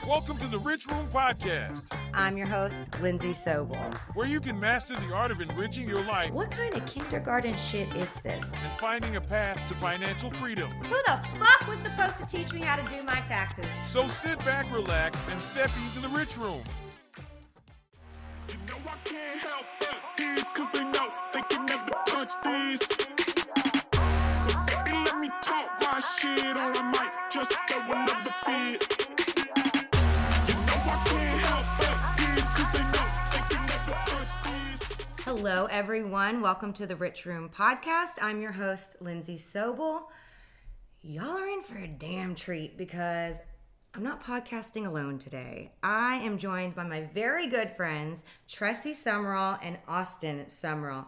Welcome to the Rich Room Podcast, I'm your host, Lindsay Sobel. where you can master the art of enriching your life What kind of kindergarten shit is this? and finding a path to financial freedom. Who the fuck was supposed to teach me how to do my taxes? So sit back, relax, and step into the Rich Room. You know I can't help but these, cause they know they can never touch these. So baby, let me talk my shit, or I might just throw another fit. You know I can't help but these, cause they know they can never touch these. Hello, everyone. Welcome to the Rich Room Podcast. I'm your host, Lindsay Sobel. Y'all are in for a damn treat because I'm not podcasting alone today. I am joined by my very good friends, Tressie Summerall and Austin Summerall.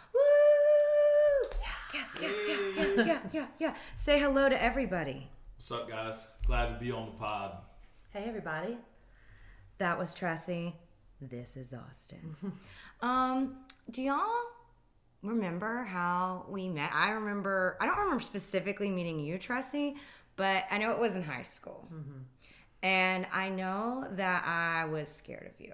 Woo! Yeah. Say hello to everybody. What's up, guys? Glad to be on the pod. Hey, everybody. That was Tressie. This is Austin. Do y'all remember how we met? I don't remember specifically meeting you, Tressie, but I know it was in high school. Mm-hmm. And I know that I was scared of you.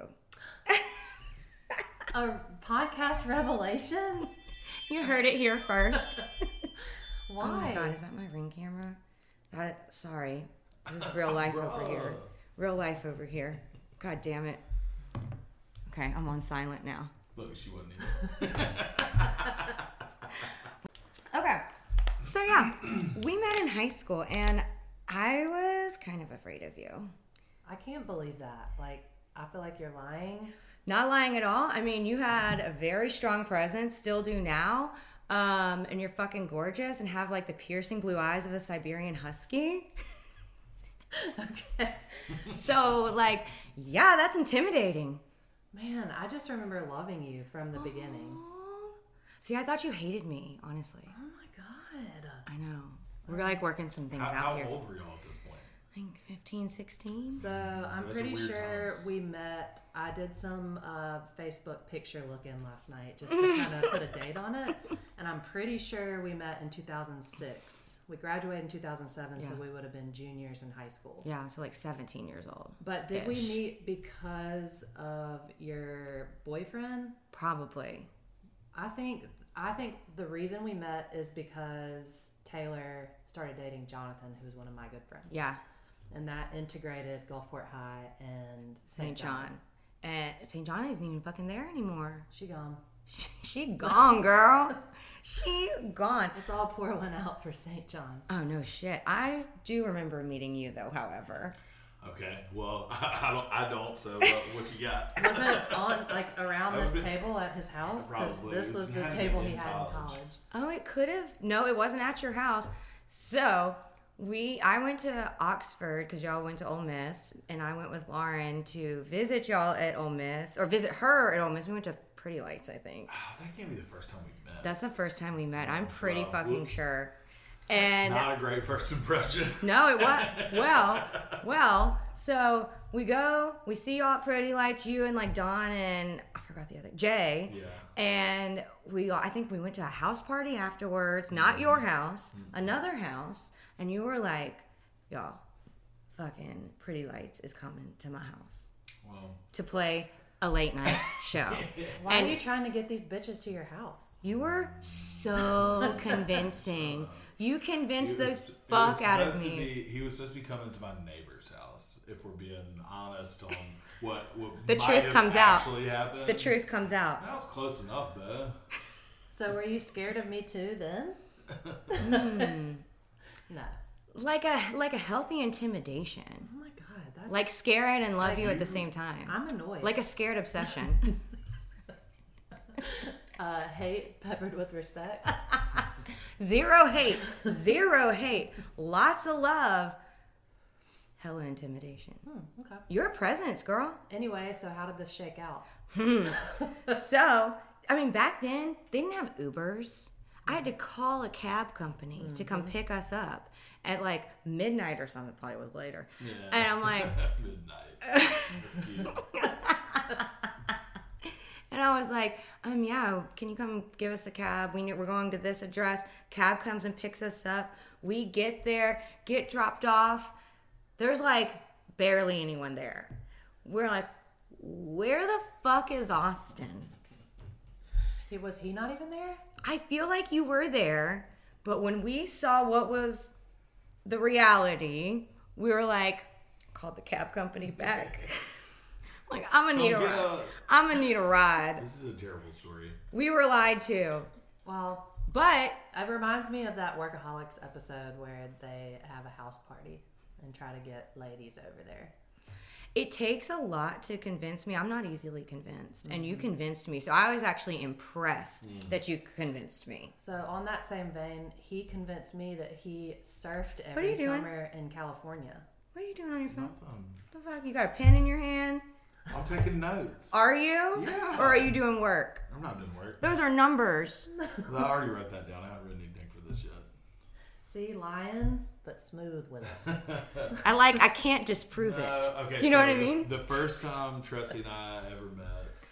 A podcast revelation? You heard it here first. Why? Oh my God, is that my Ring camera? Sorry. This is real life over here. Real life over here. God damn it. Okay, I'm on silent now. Look, she wasn't even. Okay. So yeah, we met in high school and I was kind of afraid of you. I can't believe that. Like, I feel like you're lying. Not lying at all. I mean, you had a very strong presence, still do now. And you're fucking gorgeous and have like the piercing blue eyes of a Siberian husky. Okay. So like, yeah, that's intimidating. Man, I just remember loving you from the beginning. See, I thought you hated me, honestly. Oh my God. I know. We're like working some things out How here. old were y'all at this point? I think 15, 16. So I'm Those are pretty weird sure times. we met. I did some Facebook picture looking last night just to kind of put a date on it. And I'm pretty sure we met in 2006. We graduated in 2007, so Yeah. we would have been juniors in high school. Yeah, so like 17 years old. But did we Ish. meet because of your boyfriend? Probably. I think the reason we met is because Taylor started dating Jonathan, who's one of my good friends. Yeah. And that integrated Gulfport High and St. John. And St. John isn't even fucking there anymore. She gone. She gone, girl. She gone. Let's all pour one out for St. John. Oh, no shit. I do remember meeting you, though, however. Okay, well, I don't. So what you got? Was it on around That this would've been- table at his house? Because Probably. this It was was- the had to table been he in had in college. college. Oh, it could have. No, it wasn't at your house. So I went to Oxford because y'all went to Ole Miss, and I went with Lauren to visit y'all at Ole Miss, or visit her at Ole Miss. We went to Pretty Lights, I think. Oh, that can't be the first time we met. That's the first time we met. I'm pretty Wow, fucking whoops. sure. And Not a great first impression. no, it was. Well, so we see y'all at Pretty Lights, you and like Dawn and I forgot the other, Jay. Yeah. And I think we went to a house party afterwards, not your house, another house. And you were like, y'all, fucking Pretty Lights is coming to my house Well, to play a late night show. Why And are you trying to get these bitches to your house? you were so convincing. You convinced the he was fuck out of supposed to me. he was supposed to be coming to my neighbor's house. If we're being honest on what The might truth have comes out. actually happened. The truth comes out. That was close enough, though. So were you scared of me too then? No. Like a healthy intimidation. Oh my God. That's Like scared and love you at the same time. I'm annoyed. Like a scared obsession. hate peppered with respect. Zero hate. Zero hate. Lots of love. Hella intimidation. Okay. Your presence, girl. Anyway, so how did this shake out? So, I mean, back then, they didn't have Ubers. I had to call a cab company to come pick us up at like midnight or something. Probably was later. Yeah. And I'm like, Midnight. That's cute. and I was like, yeah, can you come give us a cab? We're going to this address. Cab comes and picks us up. We get there, get dropped off. There's like barely anyone there. We're like, where the fuck is Austin? Was he not even there? I feel like you were there, but when we saw what was the reality, we were like, called the cab company back. Like, I'm gonna need a ride. I'm gonna need a ride. This is a terrible story. We were lied to. Well, But it reminds me of that Workaholics episode where they have a house party and try to get ladies over there. it takes a lot to convince me. I'm not easily convinced. And you convinced me. So I was actually impressed that you convinced me. So on that same vein, he convinced me that he surfed are every you doing? summer in California. What are you doing on your phone? Nothing. The fuck? You got a pen in your hand? I'm taking notes. Are you? Yeah. Or are you doing work? I'm not doing work. Those are numbers. I already wrote that down. I haven't written anything for this yet. See, lying, but smooth with it. I can't disprove it. Okay, Do you know so what I mean? The first time Tressie and I ever met,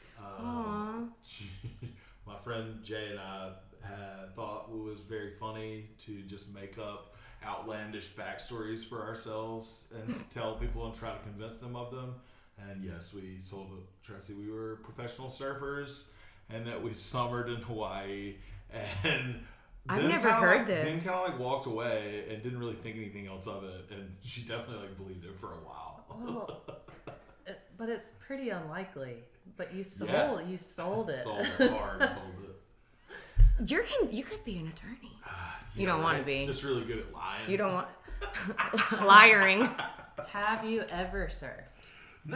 my friend Jay and I had thought it was very funny to just make up outlandish backstories for ourselves and to tell people and try to convince them of them. And yes, we told Tressie we were professional surfers and that we summered in Hawaii. And I've then never kinda heard like, this. Then kind of like walked away and didn't really think anything else of it. And she definitely like believed it for a while. Well, but it's pretty unlikely. But you sold, Yeah. you sold it. Sold it hard, sold it. You could be an attorney. You don't want to be. Just really good at lying. You don't want liaring. Have you ever surfed? No.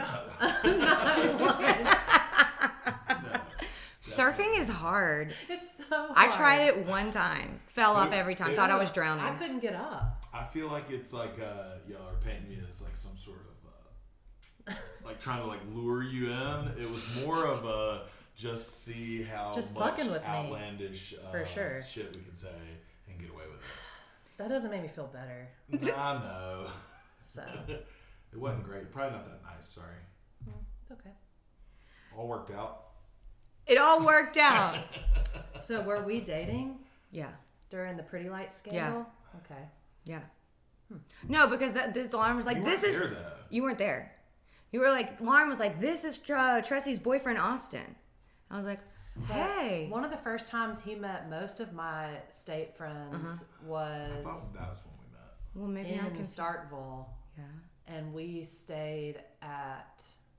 Surfing is hard. It's so hard. I tried it one time. Fell off every time. Thought I was drowning. I couldn't get up. I feel like it's like y'all are painting me as like some sort of like trying to like lure you in. It was more of a just see how Just much fucking with me. outlandish For sure. shit we can say and get away with it. That doesn't make me feel better. I know. So It wasn't great. Probably not that nice. Sorry. it's okay. All worked out. It all worked out. So were we dating Yeah. during the Pretty Lights scandal? Okay. Yeah. No, because this alarm was like, You this weren't is. there, though. You weren't there. You were like, alarm was like, this is Tressie's boyfriend, Austin. I was like, hey. One of the first times he met most of my state friends I was thought that was when we met. Well, maybe I in can. Starkville, Yeah. and we stayed at,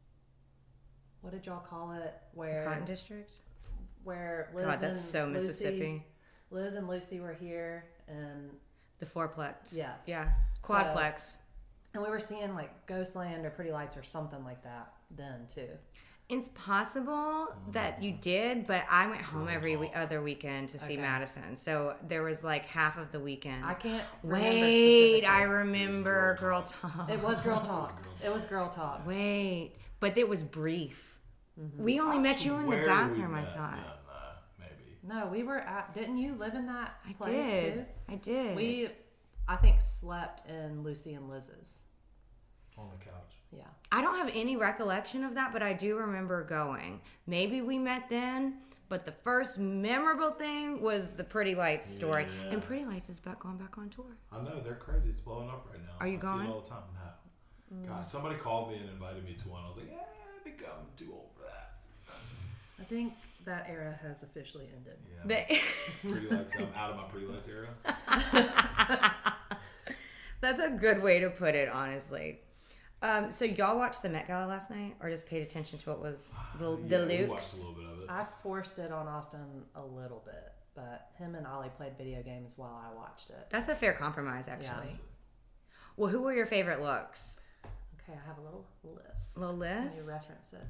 what did y'all call it? Cotton District? Where Liz God, that's and so Lucy, Mississippi. Liz and Lucy were here, and The fourplex. Yes. Yeah. Quadplex. and we were seeing like Ghostland or Pretty Lights or something like that then too. It's possible that you did, but I went home every other weekend to see Okay. Madison. So there was like half of the weekend. I can't remember Wait, I specifically. remember Girl Talk. It was Girl Talk. It was Girl Talk. Wait, but it was brief. We only met you in the Swear we bathroom, I met thought. then, maybe. No, we were at. Didn't you live in that I place did. too? I did. We, I think, slept in Lucy and Liz's. On the couch. Yeah. I don't have any recollection of that, but I do remember going. Maybe we met then, but the first memorable thing was the Pretty Lights story. Yeah. And Pretty Lights is going back on tour. I know, they're crazy. It's blowing up right now. Are you I see going? it all the time. No. God, somebody called me and invited me to one. I was like, yeah, I think I'm too old for that. I think that era has officially ended. Yeah. But Pretty Lights. I'm out of my Pretty Lights era. that's a good way to put it, honestly. So y'all watched the Met Gala last night, or just paid attention to what was the Yeah, we Lukes? watched a little bit of it. I forced it on Austin a little bit, but him and Ollie played video games while I watched it. That's a fair compromise, actually. Yeah. Well, who were your favorite looks? Okay, I have a little list. Little Let list? me reference it.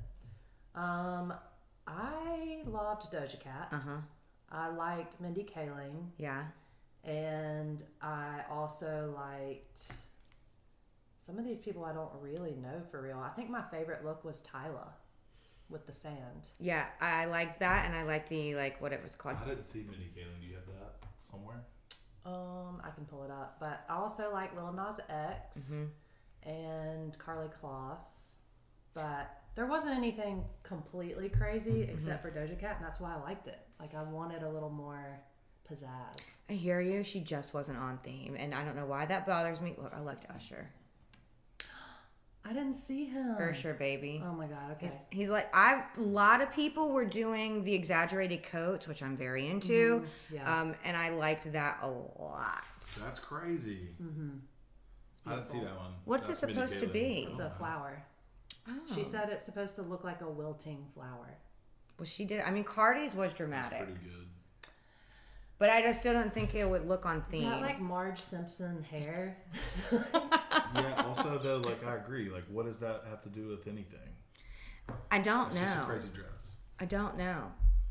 I loved Doja Cat. Uh-huh. I liked Mindy Kaling, Yeah. and I also liked some of these people I don't really know for real. I think my favorite look was Tyla with the sand. Yeah, I liked that, and I liked the, what it was called. I didn't see Mindy Kaling. Do you have that somewhere? I can pull it up, but I also like Lil Nas X and Carly Kloss, but there wasn't anything completely crazy except for Doja Cat, and that's why I liked it. Like, I wanted a little more pizzazz. I hear you. She just wasn't on theme, and I don't know why that bothers me. Look, I liked Usher. I didn't see him. Usher baby. Oh my god. Okay. He's like a lot of people were doing the exaggerated coats, which I'm very into. Yeah. And I liked that a lot. That's crazy. I didn't see that one. What's That's it supposed Minnie to Bailey. be? It's a flower. Oh. She said it's supposed to look like a wilting flower. Well, she did. I mean, Cardi's was That's dramatic, pretty good. but I just still don't think it would look on theme. That like Marge Simpson hair. Yeah. Also, though, like I agree. Like, what does that have to do with anything? I don't It's just a know. crazy dress. I don't know.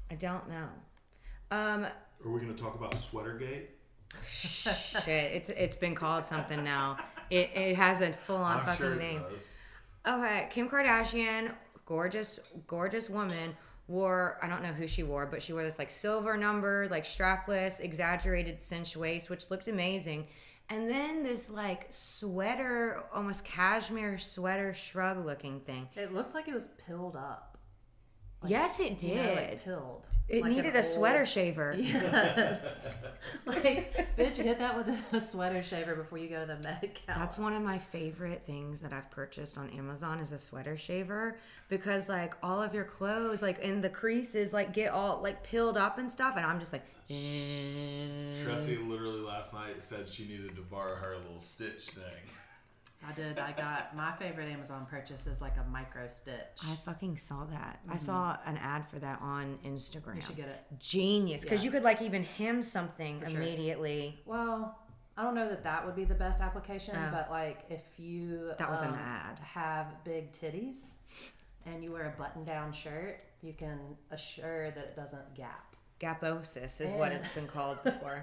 Are we going to talk about Sweatergate? Shit, it's been called something now. It has a full on I'm fucking sure it name. does. Okay, Kim Kardashian, gorgeous woman, wore, I don't know who she wore, but she wore this like silver number, like strapless, exaggerated cinch waist, which looked amazing. And then this like sweater, almost cashmere sweater shrug looking thing. It looked like it was pilled up. Yes, it did. You know, like pilled. It Like needed an a sweater old- shaver. Yes. Like, bitch, hit that with a sweater shaver before you go to the Met Gala. That's one of my favorite things that I've purchased on Amazon is a sweater shaver, because like all of your clothes like in the creases like get all like pilled up and stuff, and I'm just like Tressie literally last night said she needed to borrow her little stitch thing. I did. I got my favorite Amazon purchase is like a micro stitch. I fucking saw that. I saw an ad for that on Instagram. You should get it. Genius, because you Yes. could like even hem something For sure. immediately. Well, I don't know that would be the best application, but like if you That was an ad. have big titties and you wear a button-down shirt, you can assure that it doesn't gap. Gaposis is what And- it's been called before.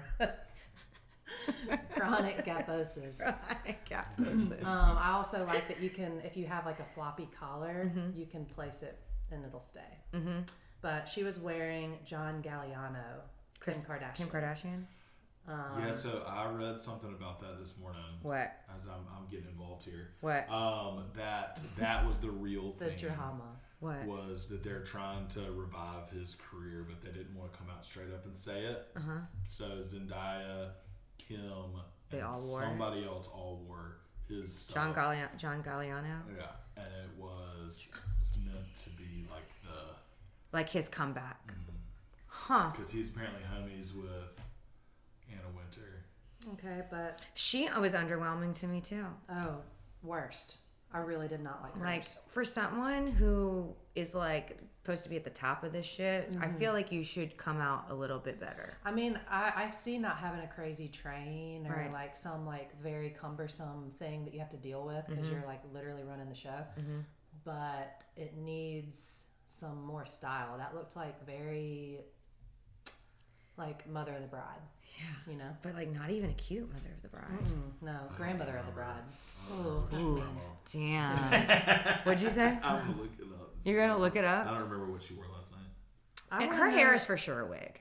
Chronic gaposis. Gaposis. I also like that you can, if you have like a floppy collar, you can place it and it'll stay. Mm-hmm. But she was wearing John Galliano, Kim Kardashian. Kim Kardashian. Yeah, so I read something about that this morning. What? As I'm getting involved here. What? That was the real The thing. drama. What? Was that they're trying to revive his career, but they didn't want to come out straight up and say it. So Zendaya, Kim, They and all wore it? somebody else all wore his stuff. John Galliano. Yeah, and it was meant to be like the Like his comeback. Huh. because he's apparently homies with Anna Winter. Okay, but She was underwhelming to me too. worst. I really did not like hers. Like for someone who is like supposed to be at the top of this shit, I feel like you should come out a little bit better. I mean, I see not having a crazy train or Right. like some like very cumbersome thing that you have to deal with because you're like literally running the show. But it needs some more style. That looked like very like Mother of the Bride. Yeah. You know? But like not even a cute mother of the bride. No, Grandmother of the Bride. Oh, that's mean. Damn. What'd you say? I'm gonna look it up. You're gonna look it I up? don't remember what she wore last night. I And wanna her hair know- is for sure a wig.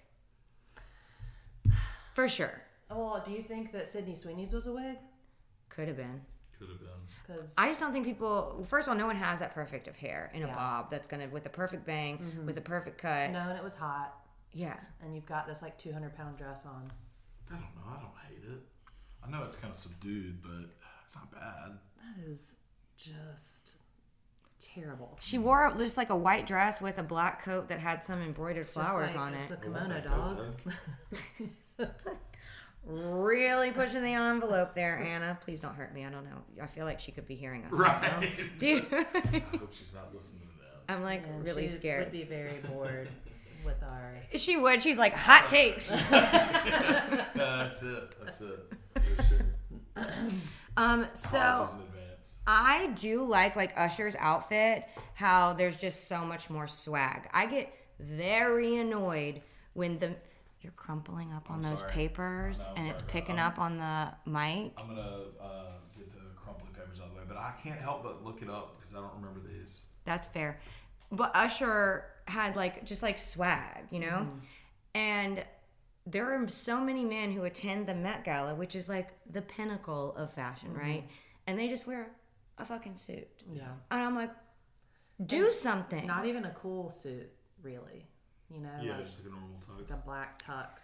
For sure. Well, do you think that Sydney Sweeney's was a wig? Could have been. Could have been. Because I just don't think people. First of all, no one has that perfect of hair in a Yeah. bob that's gonna with a perfect bang, with a perfect cut. no, and it was hot, Yeah. and you've got this like 200-pound dress on. I don't know. I don't hate it. I know it's kind of subdued, but it's not bad. That is just terrible. She wore just like a white dress with a black coat that had some embroidered Just flowers like, on it's it. a kimono That dog. coat, Really pushing the envelope there, Anna. Please don't hurt me. I don't know. I feel like she could be hearing us. though. right now. Right. Dude, I hope she's not listening to that. I'm like And really she scared. would be very bored with our. She would. She's like, hot takes. That's it. That's it. For sure. So Apologies in advance. I do like Usher's outfit, how there's just so much more swag. I get very annoyed when you're crumpling up on those sorry. papers I'm and it's sorry, picking bro. up on the mic. I'm gonna get the crumpling papers out of the way, but I can't help but look it up because I don't remember these. That's fair. But Usher had like just like swag, you know? And there are so many men who attend the Met Gala, which is like the pinnacle of fashion, right? And they just wear a fucking suit. Yeah. And I'm like, do something. Not even a cool suit, really. You know, Yeah, like just like a normal tux. the black tux.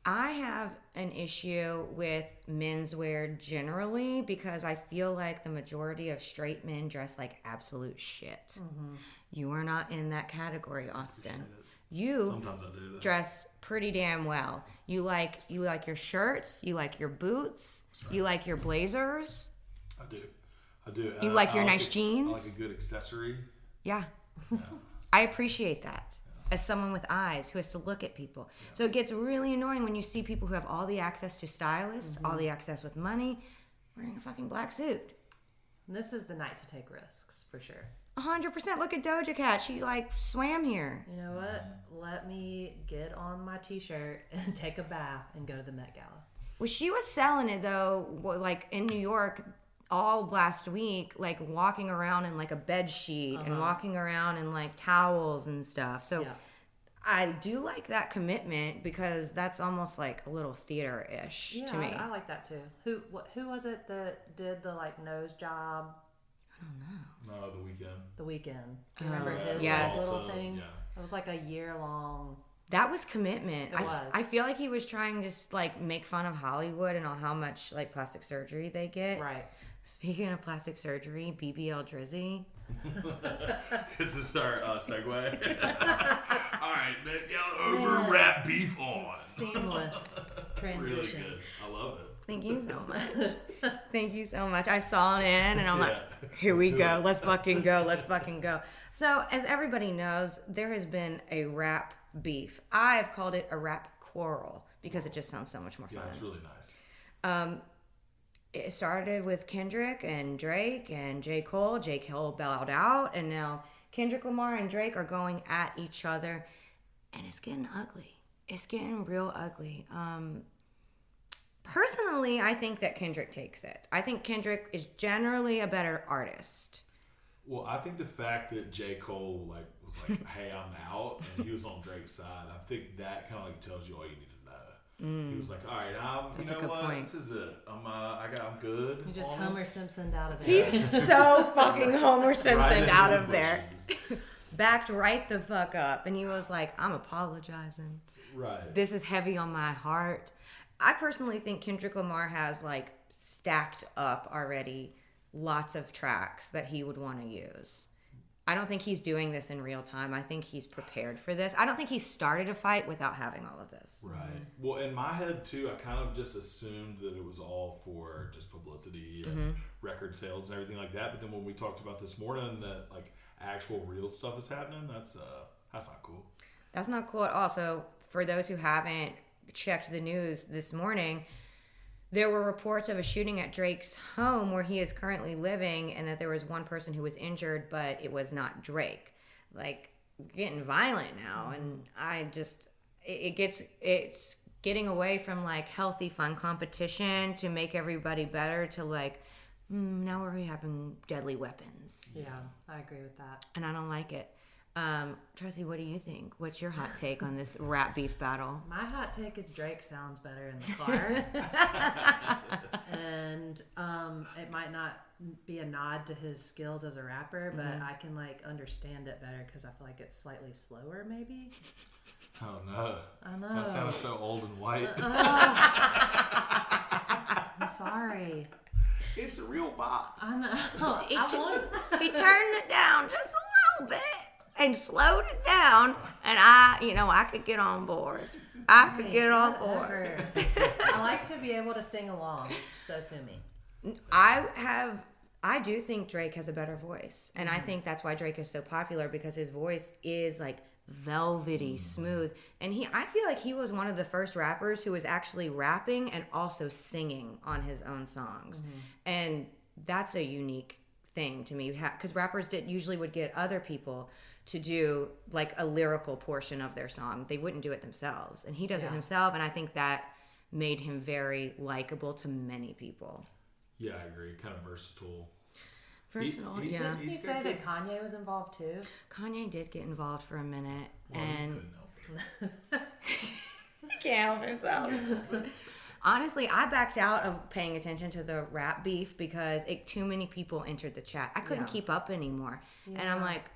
I have an issue with menswear generally because I feel like the majority of straight men dress like absolute shit. You are not in that category, Austin. You Sometimes I do that. dress pretty damn well. You like your shirts, you like your boots, you like your blazers. I do. You like your I nice jeans? I like a good accessory. Yeah. I appreciate that as someone with eyes who has to look at people. So it gets really annoying when you see people who have all the access to stylists, all the access with money, wearing a fucking black suit. This is the night to take risks, for sure. 100%. Look at Doja Cat. She like swam here. You know what? Let me get on my t-shirt and take a bath and go to the Met Gala. Well, she was selling it though, like in New York all last week, like walking around in like a bed sheet and walking around in like towels and stuff. So Yeah. I do like that commitment because that's almost like a little theater-ish Yeah, to me. I like that too. Who was it that did the like nose job? No, The Weeknd. The Weeknd. You remember his yes. little Also, thing? yeah. It was like a year-long. That was commitment. It was. I feel like he was trying to like make fun of Hollywood and how much like plastic surgery they get. Right. Speaking of plastic surgery, BBL Drizzy. This is our segue. All right, Met Gala over, rap beef on. Seamless transition. Really good. I love it. Thank you so much. Thank you so much. I saw it in and I'm like, Yeah. here we Let's do go. it. Let's fucking go. Let's fucking go. So, as everybody knows, there has been a rap beef. I've called it a rap quarrel because it just sounds so much more Yeah, fun. it's really nice. It started with Kendrick and Drake and J. Cole. J. Cole bowed out, and now Kendrick Lamar and Drake are going at each other, and it's getting ugly. It's getting real ugly. Personally, I think that Kendrick takes it. I think Kendrick is generally a better artist. Well, I think the fact that J. Cole was like, "Hey, I'm out," and he was on Drake's side, I think that kind of like tells you all you need to know. He was like, "All right, you That's a know good what? point. This is it. I'm good." You just on Homer it." Simpsoned out of there. He's so fucking Homer Right Simpson into out the of there. bushes. Backed right the fuck up. And he was like, I'm apologizing. Right. This is heavy on my heart. I personally think Kendrick Lamar has like stacked up already lots of tracks that he would want to use. I don't think he's doing this in real time. I think he's prepared for this. I don't think he started a fight without having all of this. Right. Well, in my head too, I kind of just assumed that it was all for just publicity and record sales and everything like that. But then when we talked about this morning that like actual real stuff is happening, that's not cool. That's not cool at all. So for those who haven't checked the news this morning, there were reports of a shooting at Drake's home where he is currently living, and that there was one person who was injured, but it was not Drake. Like, getting violent now, and it's getting away from like healthy, fun competition to make everybody better to like, now we're having deadly weapons, Yeah, I agree with that. and I don't like it. Tracy, what do you think? What's your hot take on this rap beef battle? My hot take is Drake sounds better in the car. And it might not be a nod to his skills as a rapper, but I can like understand it better because I feel like it's slightly slower maybe. Oh no. I know. That sounds so old and white. I'm sorry. It's a real bop. I know. He I want He turned it down just a little bit and slowed it down, and I could get on board. I could get on board. whatever. I like to be able to sing along, so sue me. I do think Drake has a better voice, and I think that's why Drake is so popular, because his voice is like velvety smooth, and I feel like he was one of the first rappers who was actually rapping and also singing on his own songs, and that's a unique thing to me, because rappers usually would get other people to do like a lyrical portion of their song. They wouldn't do it themselves, and he does it himself, and I think that made him very likable to many people. Yeah, I agree. Kind of versatile. Versatile, He's- yeah. Didn't you he's say got that good- Kanye was involved too? Kanye did get involved for a minute, Well, he and couldn't help it. he can't help himself. Honestly, I backed out of paying attention to the rap beef because too many people entered the chat. I couldn't Yeah. keep up anymore, and I'm like,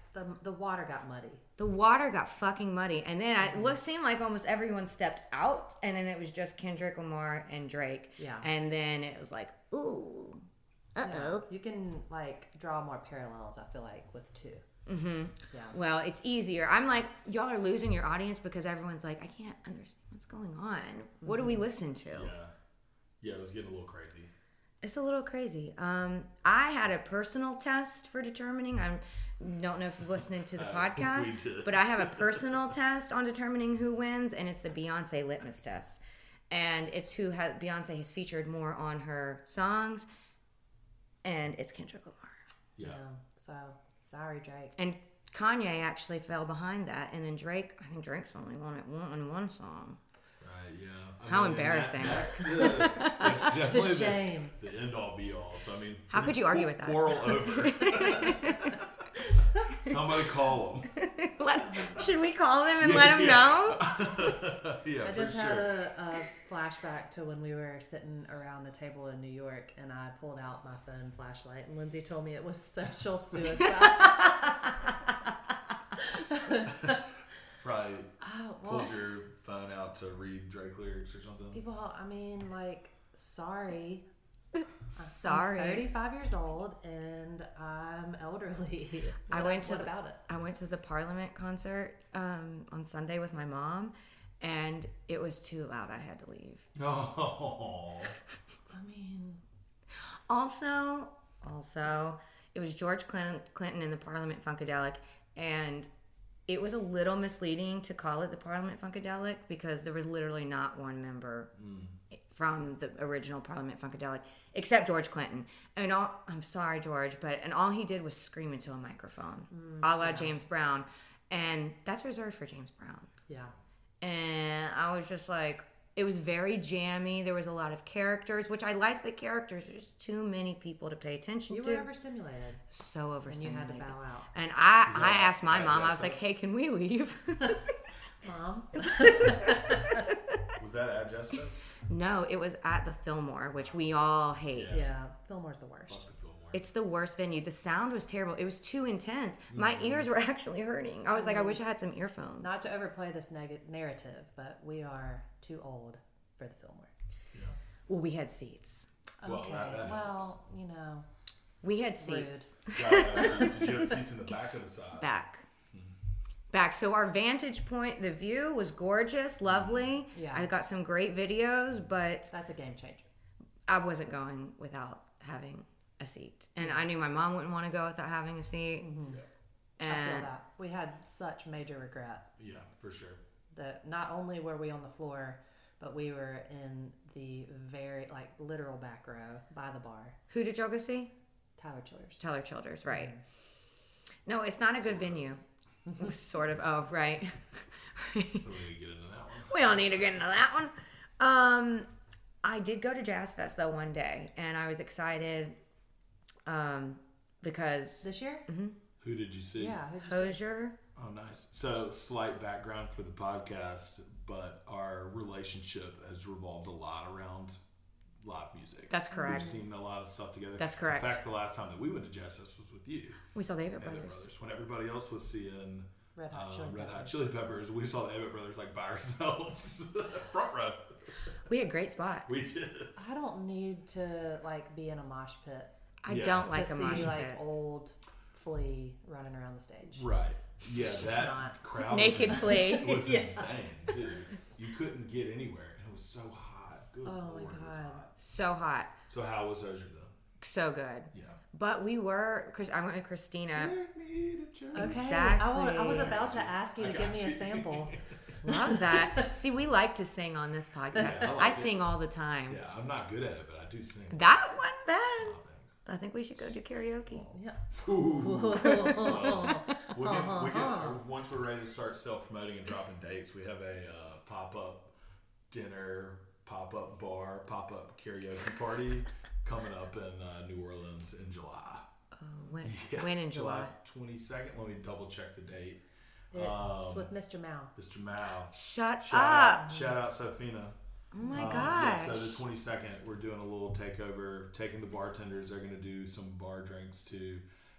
the water got muddy. The water got fucking muddy, and then it seemed like almost everyone stepped out, and then it was just Kendrick Lamar and Drake. Yeah. And then it was like, ooh, uh-oh. You can like draw more parallels, I feel like, with two. Mm-hmm. Yeah. Well, it's easier. I'm like, y'all are losing your audience because everyone's like, I can't understand what's going on. What do we listen to? Yeah, it was getting a little crazy. It's a little crazy. I had a personal test for determining. I don't know if you've listened to the podcast, we did. but I have a personal test on determining who wins, and it's the Beyonce litmus test. And it's who Beyonce has featured more on her songs, and it's Kendrick Lamar. Yeah. So sorry, Drake. And Kanye actually fell behind that, and then Drake. I think Drake's only won it on one song. Right. Yeah. How embarrassing. That's definitely The shame. The end all be all. So I mean, How could you argue with that? Quarrel over. Somebody call him. Should we call him and let him know? Yeah, I for just had sure. a flashback to when we were sitting around the table in New York, and I pulled out my phone flashlight, and Lindsay told me it was social suicide. Probably well, pulled your phone out to read Drake lyrics or something. well, I mean, like, sorry. Sorry. I'm 35 years old and I'm elderly. I went to what about it? I went to the Parliament concert on Sunday with my mom, and it was too loud. I had to leave. Oh. I mean, Also, it was George Clinton in the Parliament Funkadelic, and it was a little misleading to call it the Parliament Funkadelic because there was literally not one member from the original Parliament Funkadelic except George Clinton. And I'm sorry, George, and all he did was scream into a microphone, a la James Brown, and that's reserved for James Brown. yeah. And I was just like, it was very jammy. There was a lot of characters, which I like the characters. There's too many people to pay attention You to. were overstimulated. So overstimulated. And you had to bow out. And I that asked my at mom, I Jazz was like, Fest? hey, can we leave? Mom? Was that at Jazz Fest? No, it was at the Fillmore, which we all hate. Yes. Yeah, Fillmore's the worst. Fuck the Fillmore. It's the worst venue. The sound was terrible. It was too intense. My ears were actually hurting. I was like, I wish I had some earphones. Not to overplay this narrative, but we are too old for the Fillmore. Well, we had seats. Well, Okay, that well, you know, We had rude. seats. Did you have seats in the back or the side? Back. So our vantage point, the view was gorgeous, lovely. Yeah. I got some great videos, but That's a game changer. I wasn't going without having a seat. And I knew my mom wouldn't want to go without having a seat. I feel And that. We had such major regret Yeah, for sure. that not only were we on the floor, but we were in the very, like, literal back row by the bar. who did y'all go see? Tyler Childers. Tyler Childers, right. No, it's not a good venue. Sort of. Oh, right. We need to get into that one. We don't need to get into that one. I did go to Jazz Fest though one day, and I was excited because This year? Who did you see? Yeah. who'd you see? Hosier. Oh, nice. So, slight background for the podcast, but our relationship has revolved a lot around live music. That's correct. We've seen a lot of stuff together. That's correct. In fact, the last time that we went to Jazz Fest was with you, We saw the Avett Avett Brothers. When everybody else was seeing Red Hot Chili Chili Peppers, we saw the Avett Brothers like by ourselves, front row. We had a great spot. We did. I don't need to, like, be in a mosh pit I Yeah. don't like to a see, mosh like, pit. old Flea running around the stage. Right. Yeah, that not. crowd Naked was Flea. It was Yeah. insane, too. You couldn't get anywhere, and it was so hot. Good Oh, my Lord, it was God. hot. So hot. So how was Hosier then? So good. Yeah. But we were, I went with Christina. Take me to church. Okay. Exactly. I was about to ask you I to give got me you. a sample. Love that. See, we like to sing on this podcast. Yeah, I I like it. sing all the time. Yeah, I'm not good at it, but I do sing. That wasn't bad. Oh, thanks. I think we should go do karaoke. Yeah. Ooh. We can, once we're ready to start self-promoting and dropping dates, we have a pop-up dinner, pop-up bar, pop-up karaoke party coming up in New Orleans in July. When, Yeah, when in July? 22nd. Let me double-check the date. It's with Mr. Mao. Mr. Mao. Shut Shout up. out, shout out Sophina. Oh my Yeah, gosh. so the 22nd, we're doing a little takeover, taking the bartenders. They're going to do some bar drinks too.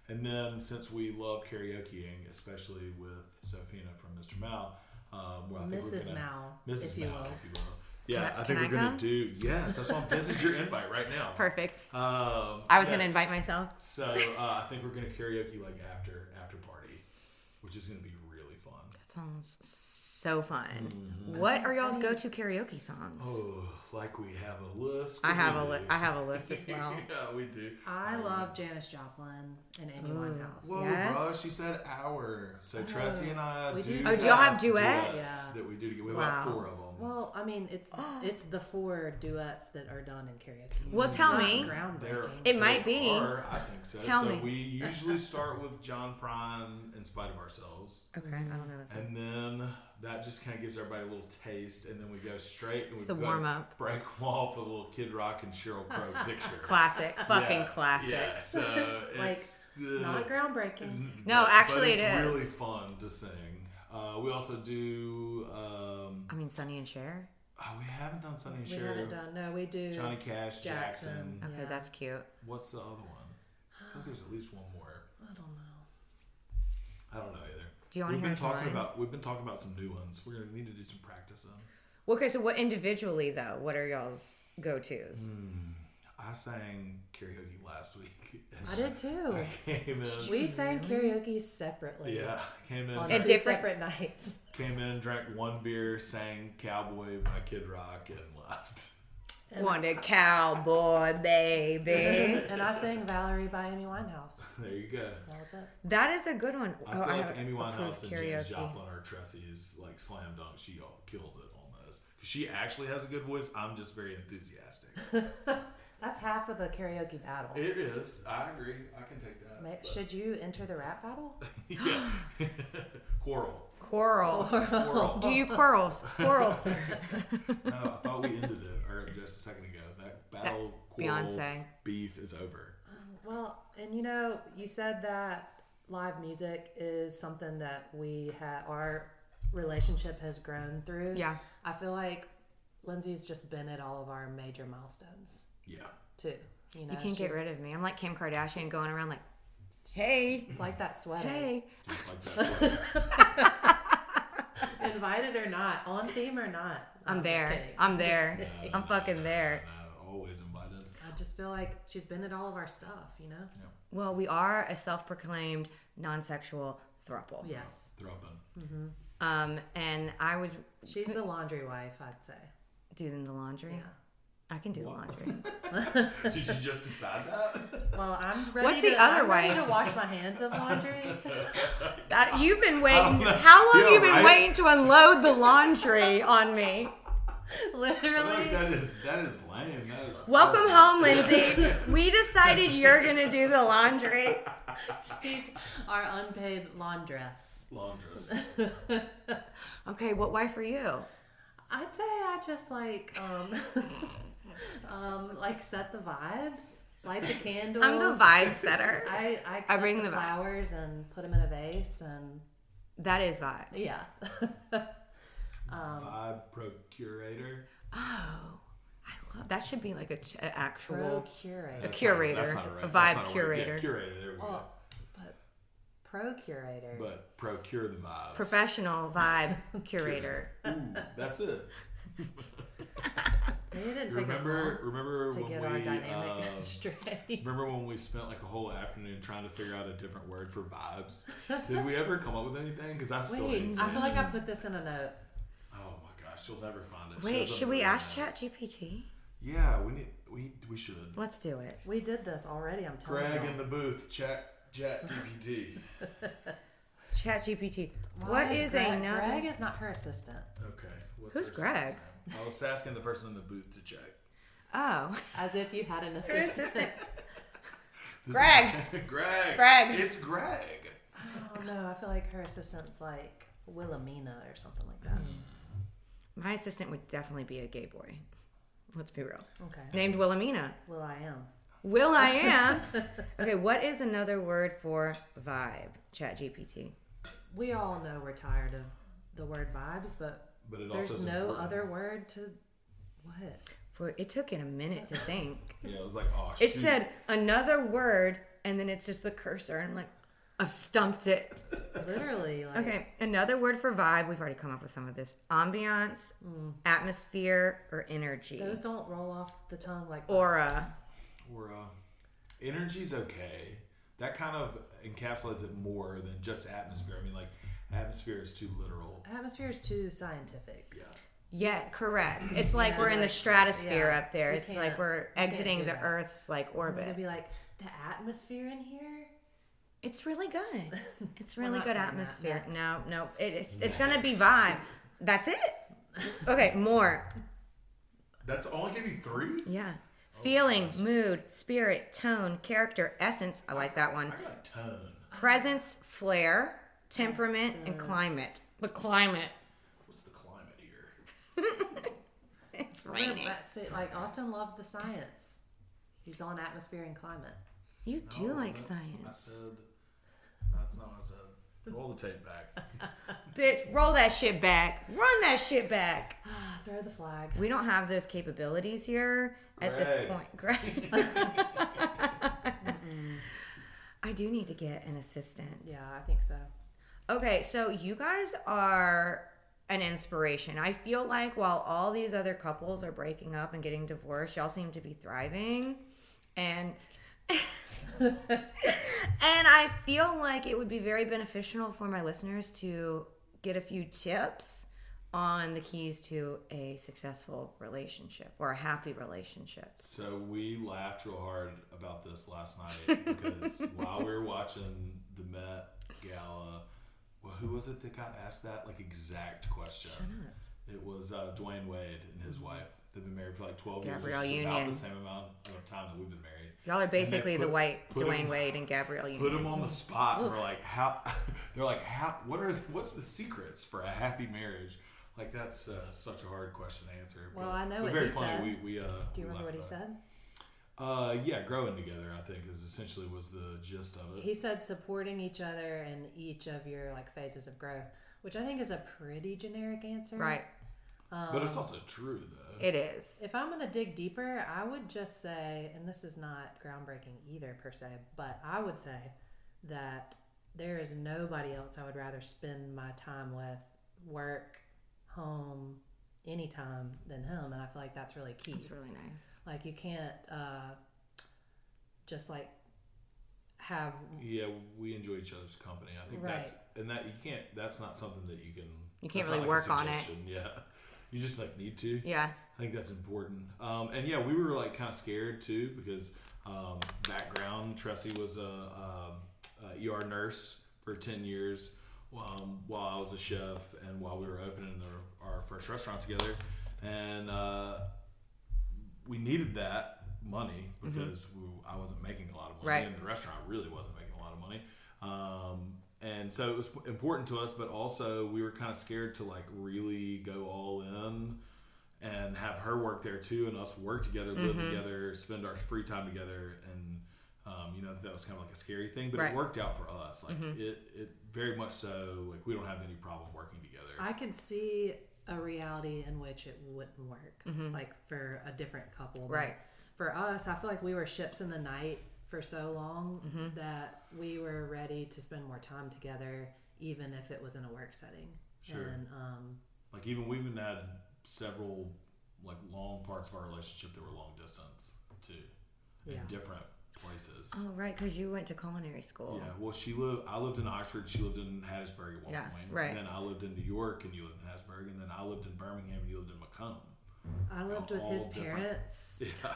And then since we love karaokeing, especially with Sophina from Mr. Mal, well, I think Mrs. we're gonna, Mal, Mrs. if you Mal, will. if you will. Yeah, I think can we're I gonna come? do. Yes, that's what this is your invite right now. Perfect. I I was gonna invite myself. So I think we're gonna karaoke like after party, which is gonna be really fun. That sounds so fun. What are y'all's go-to karaoke songs? Oh, like we have a list. 'cause I have we do. I have a list as well. Yeah, we do. I love Janis Joplin and Amy Winehouse. Whoa, Yes. bro! She said hour. So Tressie and I we do. do. Oh, do y'all have duets? Yeah. that we do together. We have Wow. about 4 of them. Well, I mean, it's the 4 duets that are done in karaoke. Well, It's tell not me. groundbreaking. It might be. I think so. Tell so me. we usually start with John Prine, In Spite of Ourselves. Okay, I don't know this. And then that just kind of gives everybody a little taste, and then we go straight and we the go warm-up. break them off with a little Kid Rock and Sheryl Crow picture. Classic, fucking Yeah, classic. Yeah, so Like, it's not groundbreaking. No, actually but it it's is. really fun to sing. We also do. I mean, Sonny and Cher. We haven't done Sonny and We Cher. haven't done. No, we do. Johnny Cash, Jackson. Okay, Yeah. that's cute. What's the other one? I think there's at least one more. I don't know. I don't know either. Do you want to hear mine? We've been talking about some new ones. We're gonna need to do some practice on. Okay, so what individually though? What are y'all's go-tos? I sang karaoke last week. and I did too. I came in. We sang karaoke separately. Yeah, came in. On drank- 2 different- separate nights. Came in, drank 1 beer, sang "Cowboy" by Kid Rock, and left. Want a cowboy, baby. And I sang Valerie by Amy Winehouse. There you go. That was it. That is a good one. I feel like have Amy Winehouse approved and Janis Joplin or Tressie is like slam dunk. She kills it on those. 'Cause she actually has a good voice. I'm just very enthusiastic. That's half of the karaoke battle. It is. I agree. I can take that. but- Should you enter the rap battle? Yeah. Quarrel. Quarrel. Quarrel. Do you quarrel, sir? No, I thought we ended it or just a second ago. That battle, quarrel, Beyonce. beef is over. Well, and you said that live music is something that our relationship has grown through. Yeah. I feel like Lindsay's just been at all of our major milestones Yeah. too. You know, You can't get rid of me. I'm like Kim Kardashian going around like, hey, It's like that sweater. hey. Just like that. Invited or not, on theme or not. No, I'm just there. kidding. I'm just there. kidding. I'm fucking there. Always invited. I just feel like she's been at all of our stuff, you know? Well, we are a self-proclaimed non-sexual throuple. Yes. Throbbing. And I was She's the laundry wife, I'd say. doing the laundry. Yeah. I can do the laundry. Did you just decide that? Well, I'm ready. What's the other I'm ready way? to wash my hands of laundry. You've been waiting. know. How long Yeah, have you been right? waiting to unload the laundry on me? Literally. That is lame. That is Welcome home, Lindsay. We decided you're gonna do the laundry. She's our unpaid laundress. laundress. Okay, what wife are you? I'd say I just like like set the vibes, light the candles. I'm the vibe setter. I I bring cut the vibe. flowers and put them in a vase and That is vibes. yeah. Vibe procurator. Oh, I love that. Should be like a actual Procurator. a curator, That's not a right. vibe That's not right. curator. Yeah, curator. There we go. Well, but procurator. But procure the vibes. professional vibe curator. Ooh, that's it. Maybe it didn't take us Remember long to when get we our dynamic straight. remember when we spent like a whole afternoon trying to figure out a different word for vibes? Did we ever come up with anything? Because I still Wait, ain't I seen feel like it. I put this in a note. Oh my gosh, you'll never find it. Wait, Shows up should in we the ask notes. ChatGPT? Yeah, we should. Let's do it. We did this already. I'm telling Greg you. in the booth, chat GPT. ChatGPT. Why What is Greg? another? Greg is not her assistant. Okay, what's Who's her Greg? assistant's name? I was asking the person in the booth to check. Oh, As if you had an assistant. This Greg. is- Greg. Greg. It's Greg. Oh no, I feel like her assistant's like Wilhelmina or something like that. my assistant would definitely be a gay boy. Let's be real. Okay. Named Wilhelmina. Well, I am. Will I am. Okay, what is another word for vibe? ChatGPT. We all know we're tired of the word vibes, but But it also there's is no important. other word to what? It took it a minute to think. Yeah, it was like, oh, It shoot. said another word and then it's just the cursor, and I'm like, I've stumped it. Literally. Like, Okay, another word for vibe. We've already come up with some of this. Ambiance, atmosphere, or energy. Those don't roll off the tongue like Aura. Energy's okay. That kind of encapsulates it more than just atmosphere. I mean, like, atmosphere is too literal. Atmosphere is too scientific. Yeah. Yeah, correct. It's like we're in the like- stratosphere yeah, up there. we It's can't- like we're we can't exiting do the that. Earth's like We're orbit. gonna be like, the atmosphere in here? It's really good. It's We're really not good saying that. atmosphere. Next. No, it's gonna be vibe. That's it. Okay, more. That's only gave you 3? Yeah. Feeling, mood, spirit, tone, character, essence. I like that one. I got a tone. Presence, flair, temperament, and climate. The climate. What's the climate here? It's raining. Like, Austin loves the science. He's on atmosphere and climate. You do No, like I science. said, that's not what I said. Roll the tape back. Bitch, roll that shit back. Run that shit back. Throw the flag. We don't have those capabilities here at this Greg. point. Greg. I do need to get an assistant. Yeah, I think so. Okay, so you guys are an inspiration. I feel like while all these other couples are breaking up and getting divorced, y'all seem to be thriving. And and I feel like it would be very beneficial for my listeners to get a few tips on the keys to a successful relationship or a happy relationship. So we laughed real hard about this last night because while we were watching the Met Gala, well, who was it that got asked that exact question? It was Dwayne Wade and his wife. They've been married for 12 years. Gabrielle which is about Union. the same amount of time that we've been married. Y'all are basically And they the white put Dwayne him- Wade and Gabrielle Union. Put them on the spot. And we're like, how? They're like, how? What's the secrets for a happy marriage? That's such a hard question to answer. Well, but I know it's what very he funny. said. We Do you remember what he said? Yeah, growing together. I think is essentially was the gist of it. He said supporting each other in each of your phases of growth, which I think is a pretty generic answer. Right. But it's also true though. It is. If I'm going to dig deeper, I would just say, and this is not groundbreaking either per se, but I would say that there is nobody else I would rather spend my time with, work, home, anytime than him. And I feel like that's really key. It's really nice. You can't just have. Yeah, we enjoy each other's company. I think Right. that's not something that you can. You can't that's really not work on it. suggestion. Yeah, you just need to. Yeah. I think that's important. And yeah, we were kind of scared too because background, Tressie was a ER nurse for 10 years while I was a chef and while we were opening our first restaurant together. And we needed that money because I wasn't making a lot of money Right. and the restaurant really wasn't making a lot of money. And so it was important to us, but also we were kind of scared to really go all in and have her work there too, and us work together, live together, spend our free time together, and that was kind of a scary thing, but Right. it worked out for us. It very much so. We don't have any problem working together. I could see a reality in which it wouldn't work, for a different couple. But Right. For us, I feel like we were ships in the night for so long that we were ready to spend more time together, even if it was in a work setting. Sure. And Even we even had several long parts of our relationship that were long distance too, in Yeah. different places. Oh, right, because you went to culinary school. Yeah, well, I lived in Oxford, she lived in Hattiesburg at one point. right. And then I lived in New York, and you lived in Hattiesburg, and then I lived in Birmingham, and you lived in Macomb. I lived with all his different. parents Yeah,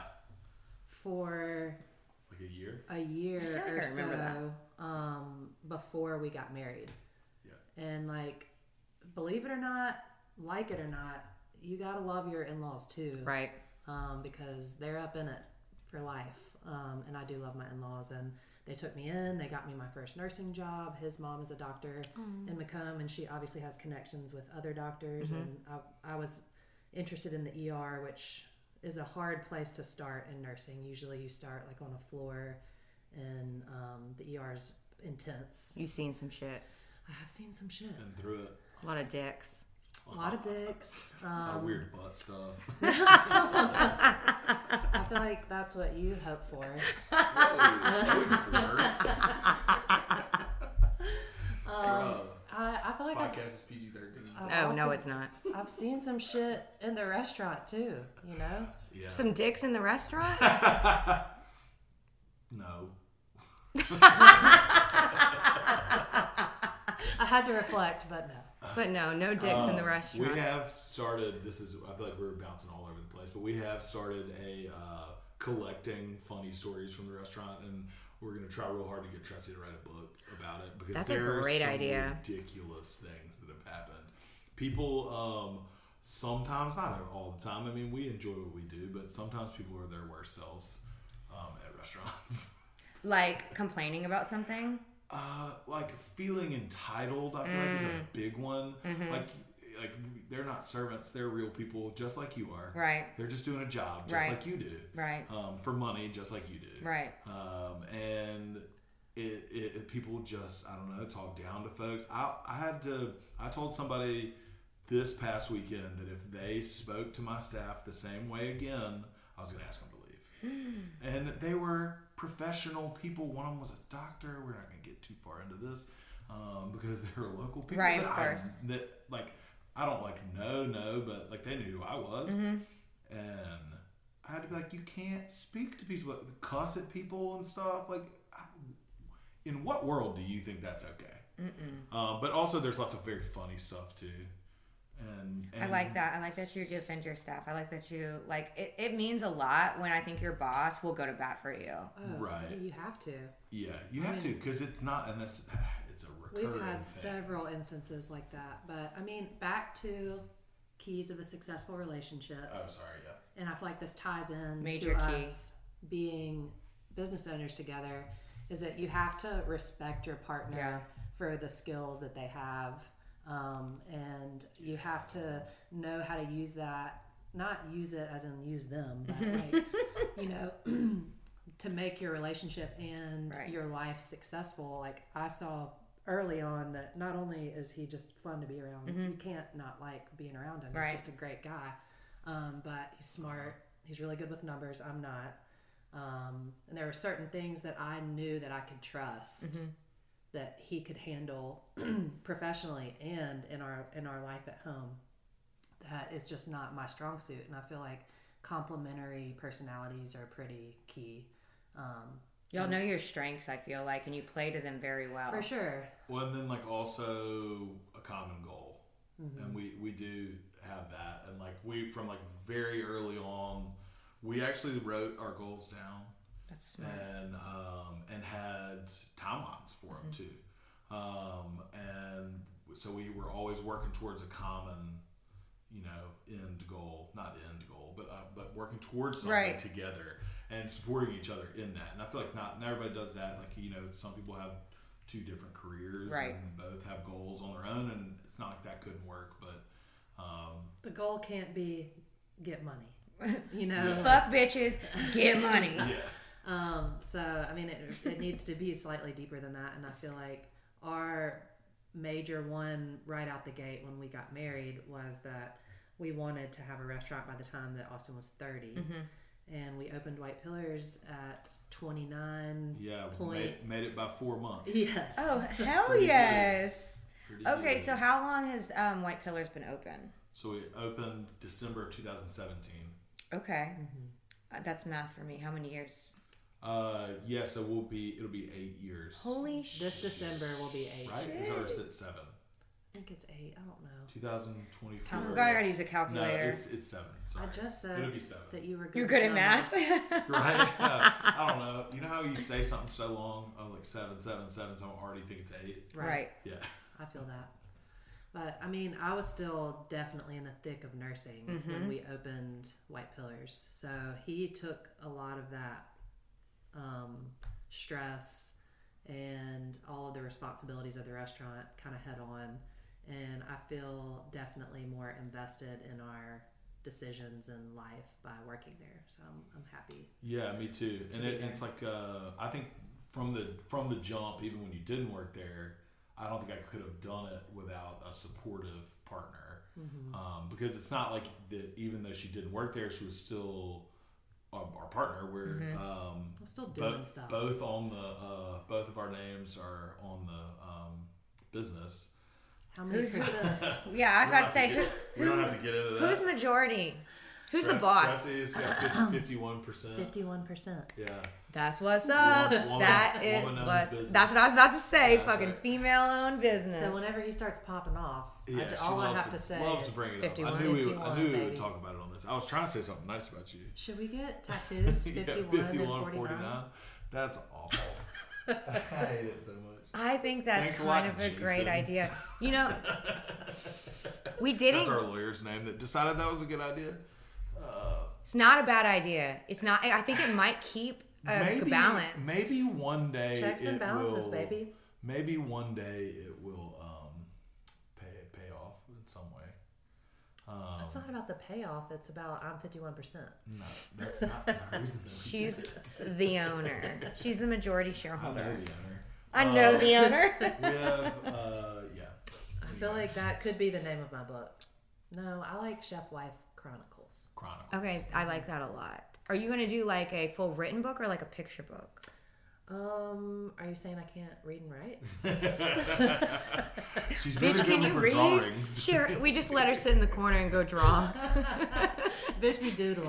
for a year. a year I feel like or I remember so before we got married. Yeah, And believe it or not, like it or not, you gotta love your in-laws too, Right. because they're up in it for life. And I do love my in-laws, and they took me in. They got me my first nursing job. His mom is a doctor in Macomb, and she obviously has connections with other doctors. And I was interested in the ER, which is a hard place to start in nursing. Usually, you start on a floor, and the ER is intense. You've seen some shit. I have seen some shit. and through it. A lot of dicks. A lot of dicks. Weird butt stuff. I feel like that's what you hope for. I feel like Podcast is PG-13. Oh, no, it's not. I've seen some shit in the restaurant too, you know? Yeah. Some dicks in the restaurant? No. I had to reflect, but no. But no dicks in the restaurant. We have started, I feel like we're bouncing all over the place, but we have started a collecting funny stories from the restaurant, and we're going to try real hard to get Tressie to write a book about it, because That's a there great are some idea. ridiculous things that have happened. People, sometimes, not all the time, I mean, we enjoy what we do, but sometimes people are their worst selves at restaurants. Like complaining about something? Like feeling entitled, I feel like is a big one. Mm-hmm. Like they're not servants; they're real people, just like you are. Right. They're just doing a job, just Right. like you do. Right. For money, just like you do. Right. And it people just, I don't know, talk down to folks. I told somebody this past weekend that if they spoke to my staff the same way again, I was going to ask them to leave. And they were professional people. One of them was a doctor. We're not going to get too far into this because they were local people. Right, that of course. I don't know, but like they knew who I was. Mm-hmm. And I had to be like, you can't speak to people, cuss at people and stuff. Like, in what world do you think that's okay? But also, there's lots of very funny stuff too. And I like that. I like that you defend your staff. I like that you, like, it means a lot when I think your boss will go to bat for you. Oh, Right. You have to. Yeah, you have to, because it's not, and it's a recurring We've had thing. several instances like that. But, I mean, back to keys of a successful relationship. Oh, sorry, yeah. And I feel like this ties in Major to key. us being business owners together, is that you have to respect your partner Yeah. for the skills that they have. And you have to know how to use that, not use it as in use them, but like, you know, to make your relationship and Right. your life successful. Like I saw early on that not only is he just fun to be around, you can't not like being around him. Right. He's just a great guy. But he's smart. He's really good with numbers. I'm not. And there were certain things that I knew that I could trust that he could handle professionally and in our life at home. That is just not my strong suit. And I feel like complementary personalities are pretty key. Y'all know your strengths, I feel like, and you play to them very well. For sure. Well, and then like also a common goal, and we do have that, and like we from like very early on, we actually wrote our goals down. That's smart. And had timelines for them too, and so we were always working towards a common, end goal, not end goal, but working towards something Right. together and supporting each other in that. And I feel like not everybody does that. Like some people have two different careers, Right. and both have goals on their own, and it's not like that couldn't work, but. The goal can't be get money. Fuck bitches, get money. Yeah. So I mean, it needs to be slightly deeper than that. And I feel like our major one right out the gate when we got married was that we wanted to have a restaurant by the time that Austin was 30. And we opened White Pillars at 29. Yeah, Point. made it by 4 months. Yes. Oh, hell Pretty good. yes. Pretty Okay, good. so how long has White Pillars been open? So we opened December of 2017. Okay. That's math for me. How many years? Yeah, so it'll be 8 years. Holy shit. This December will be 8. Right? Is ours at 7? I think it's 8. I don't know. 2024. Oh, I gotta use a No, calculator. it's 7. Sorry. I just said It'll be 7. that you were good. You're good at with math? numbers. Right? I don't know. You know how you say something so long? I was like 7, 7, 7, so I already think it's 8. Right. Yeah. I feel that. But I mean, I was still definitely in the thick of nursing when we opened White Pillars. So he took a lot of that stress and all of the responsibilities of the restaurant kind of head on. And I feel definitely more invested in our decisions in life by working there. So I'm happy. Yeah, me too. And it's like I think from the jump, even when you didn't work there, I don't think I could have done it without a supportive partner. Because it's not like that. Even though she didn't work there, she was still our partner. We're still doing stuff. Both on the both of our names are on the business. How many percent? Yeah, I was about to say, we don't have to get into that. who's majority? Who's the boss? Chelsea's got 51%. 51%. Yeah. That's what's up. That's what I was about to say. That's Fucking right. female-owned business. So whenever he starts popping off, Yeah, all I have to say loves is to bring it 51. up. I knew we 51, would baby. talk about it on this. I was trying to say something nice about you. should we get tattoos? 51, and 49? That's awful. I hate it so much. I think that's Thanks a kind lot, of a great Jason. idea. You know, we didn't. That's our lawyer's name that decided that was a good idea. It's not a bad idea. It's not. I think it might keep a balance. Maybe one day Checks and it balances, will, baby. Maybe one day it will pay off in some way. It's not about the payoff. It's about I'm 51%. No, that's not the reason. That we She's did it. the owner. She's the majority I know shareholder. the owner. I know the owner. We have, yeah. I feel like that could be the name of my book. No, I like Chef Wife Chronicles. Chronicles. Okay, I like that a lot. Are you going to do like a full written book or like a picture book? Are you saying I can't read and write? She's really Bitch, good can you for read? drawings. Sure. We just let her sit in the corner and go draw. Bitch be doodling.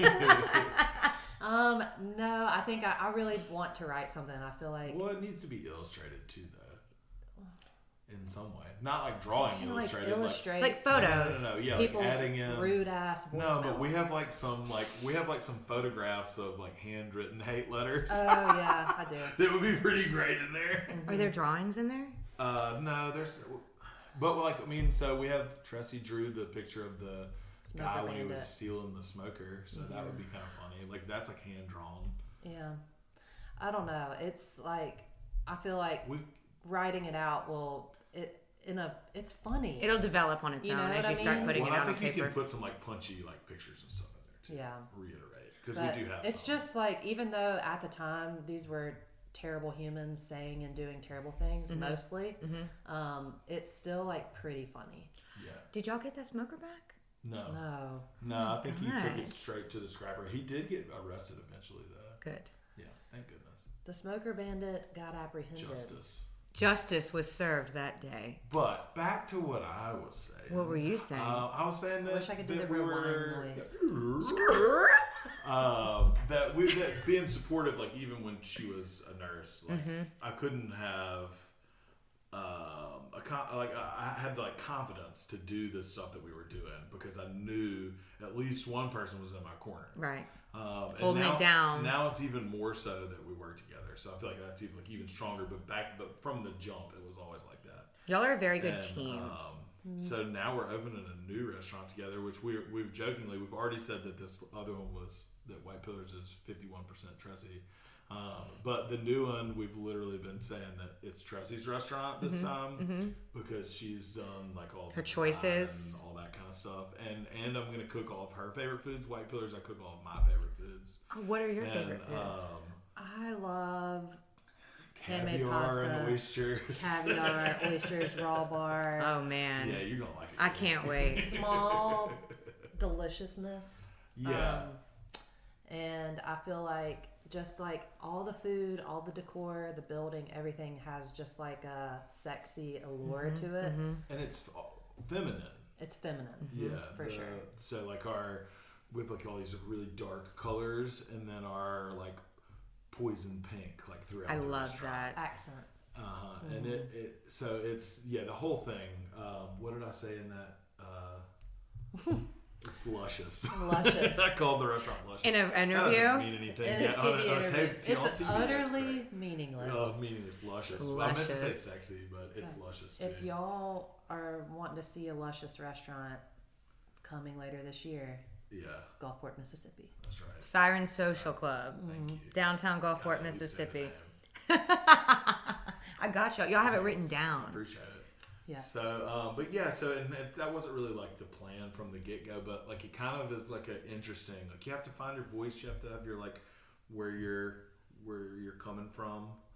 No, I think I really want to write something. I feel like Well, it needs to be illustrated too, though. In some way, not like drawing kinda illustrated. like illustrate Like photos. No, yeah, people's like adding in. rude ass voice. No, but we mails. have some photographs of like handwritten hate letters. Oh yeah, I do. That would be pretty great in there. Are there drawings in there? No, there's, but like I mean, so we have Tressie drew the picture of the Smoker guy when he was bandit. stealing the smoker, so that would be kind of funny. Like that's like hand drawn. Yeah, I don't know. It's like I feel like We writing it out it's funny. It'll develop on its You know own as what you I start mean? putting well, it I out on think you paper. can put some like punchy like pictures and stuff in there too. Yeah. Reiterate because But we do have. it's some. just like even though at the time these were terrible humans saying and doing terrible things mostly, it's still like pretty funny. Yeah. Did y'all get that smoker back? No. No. I think he took it Nice. straight to the scrapper. He did get arrested eventually, though. Good. Yeah, thank goodness. The smoker bandit got apprehended. Justice was served that day. But back to what I was saying. What were you saying? I was saying that. I wish I could do that the we rewind noise. that being supportive, like even when she was a nurse, like I couldn't have. I had like confidence to do this stuff that we were doing because I knew at least one person was in my corner. Right. And Holding it down. Now it's even more so that we work together. So I feel like that's even stronger. But from the jump, it was always like that. Y'all are a very good And, team. So now we're opening a new restaurant together, which we've jokingly we've already said that this other one was that White Pillars is 51% Tressie. But the new one, we've literally been saying that it's Tressie's restaurant this time because she's done like all Her the choices. design and all that kind of stuff. And I'm gonna cook all of her favorite foods. White Pillars, I cook all of my favorite foods. What are your And, favorite foods? I love handmade Caviar and pasta, oysters. caviar, oysters, raw bar, Oh man, Yeah, you're gonna like it. I can't wait. small deliciousness. Yeah. And I feel like just like all the food, all the decor, the building, everything has just like a sexy allure to it. And it's feminine. It's feminine. Yeah, for sure. So like we have like all these really dark colors, and then our like poison pink like throughout. I the love restaurant. that. Accent. And so it's the whole thing. What did I say in that? It's luscious. Luscious. I called the restaurant luscious. In an That interview? doesn't mean anything. In his Yeah, TV on a interview. on It's TV, that's utterly great. meaningless. Meaningless, luscious. Well, I meant to say Luscious. sexy, but it's luscious too. If y'all are wanting to see a luscious restaurant coming later this year, Yeah, Gulfport, Mississippi. that's right. Siren Social Club, Thank you. downtown God, Gulfport, at least say the Mississippi. name. I got y'all. Y'all have it written I down. appreciate it. Yes. So, but yeah, and that wasn't really like the plan from the get go, but like it kind of is like an interesting. Like you have to find your voice. You have to have your like where you're coming from,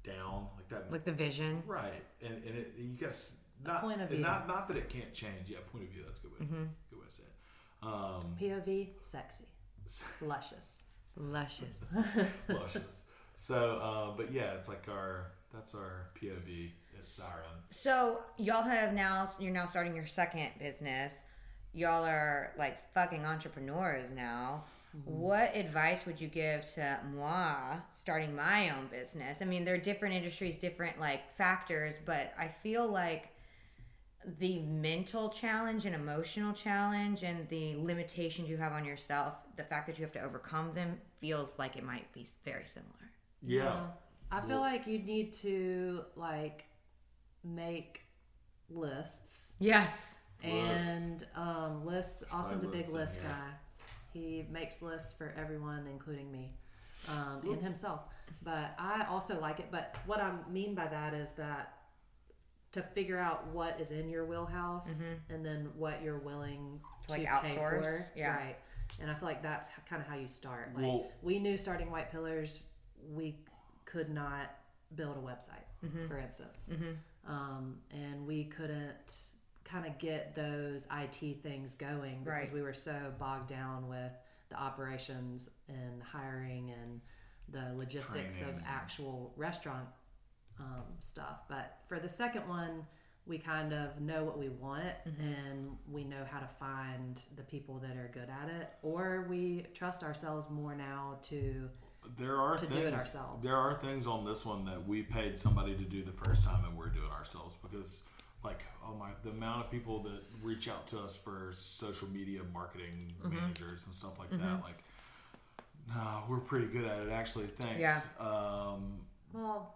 down, like that. Like the vision. Right, and you guys not point of and view. not that it can't change. Yeah, point of view. That's a good way. Good way to say it. POV, sexy, luscious. Luscious. Luscious. So, but yeah, it's like that's our POV. It's Siren. So y'all you're now starting your second business. Y'all are like fucking entrepreneurs now. What advice would you give to moi starting my own business? I mean, there are different industries, different like factors, but I feel like the mental challenge and emotional challenge and the limitations you have on yourself, the fact that you have to overcome them feels like it might be very similar. Yeah. I feel like you need to like make lists. Yes. And lists. Austin's a big lists in list here. guy. He makes lists for everyone, including me, and himself. But I also like it. But what I mean by that is that to figure out what is in your wheelhouse and then what you're willing to like pay outsource. for. Yeah. Right. And I feel like that's kind of how you start. Like Well- we knew starting White Pillars, we could not build a website, for instance. And we couldn't kind of get those IT things going because Right. we were so bogged down with the operations and hiring and the logistics Training. of actual restaurant stuff. But for the second one, we kind of know what we want and we know how to find the people that are good at it, or we trust ourselves more now to There are to things, do it ourselves. There are things on this one that we paid somebody to do the first time and we're doing ourselves because, like, the amount of people that reach out to us for social media marketing managers and stuff like that, like, no, we're pretty good at it actually. Thanks. Yeah. Well,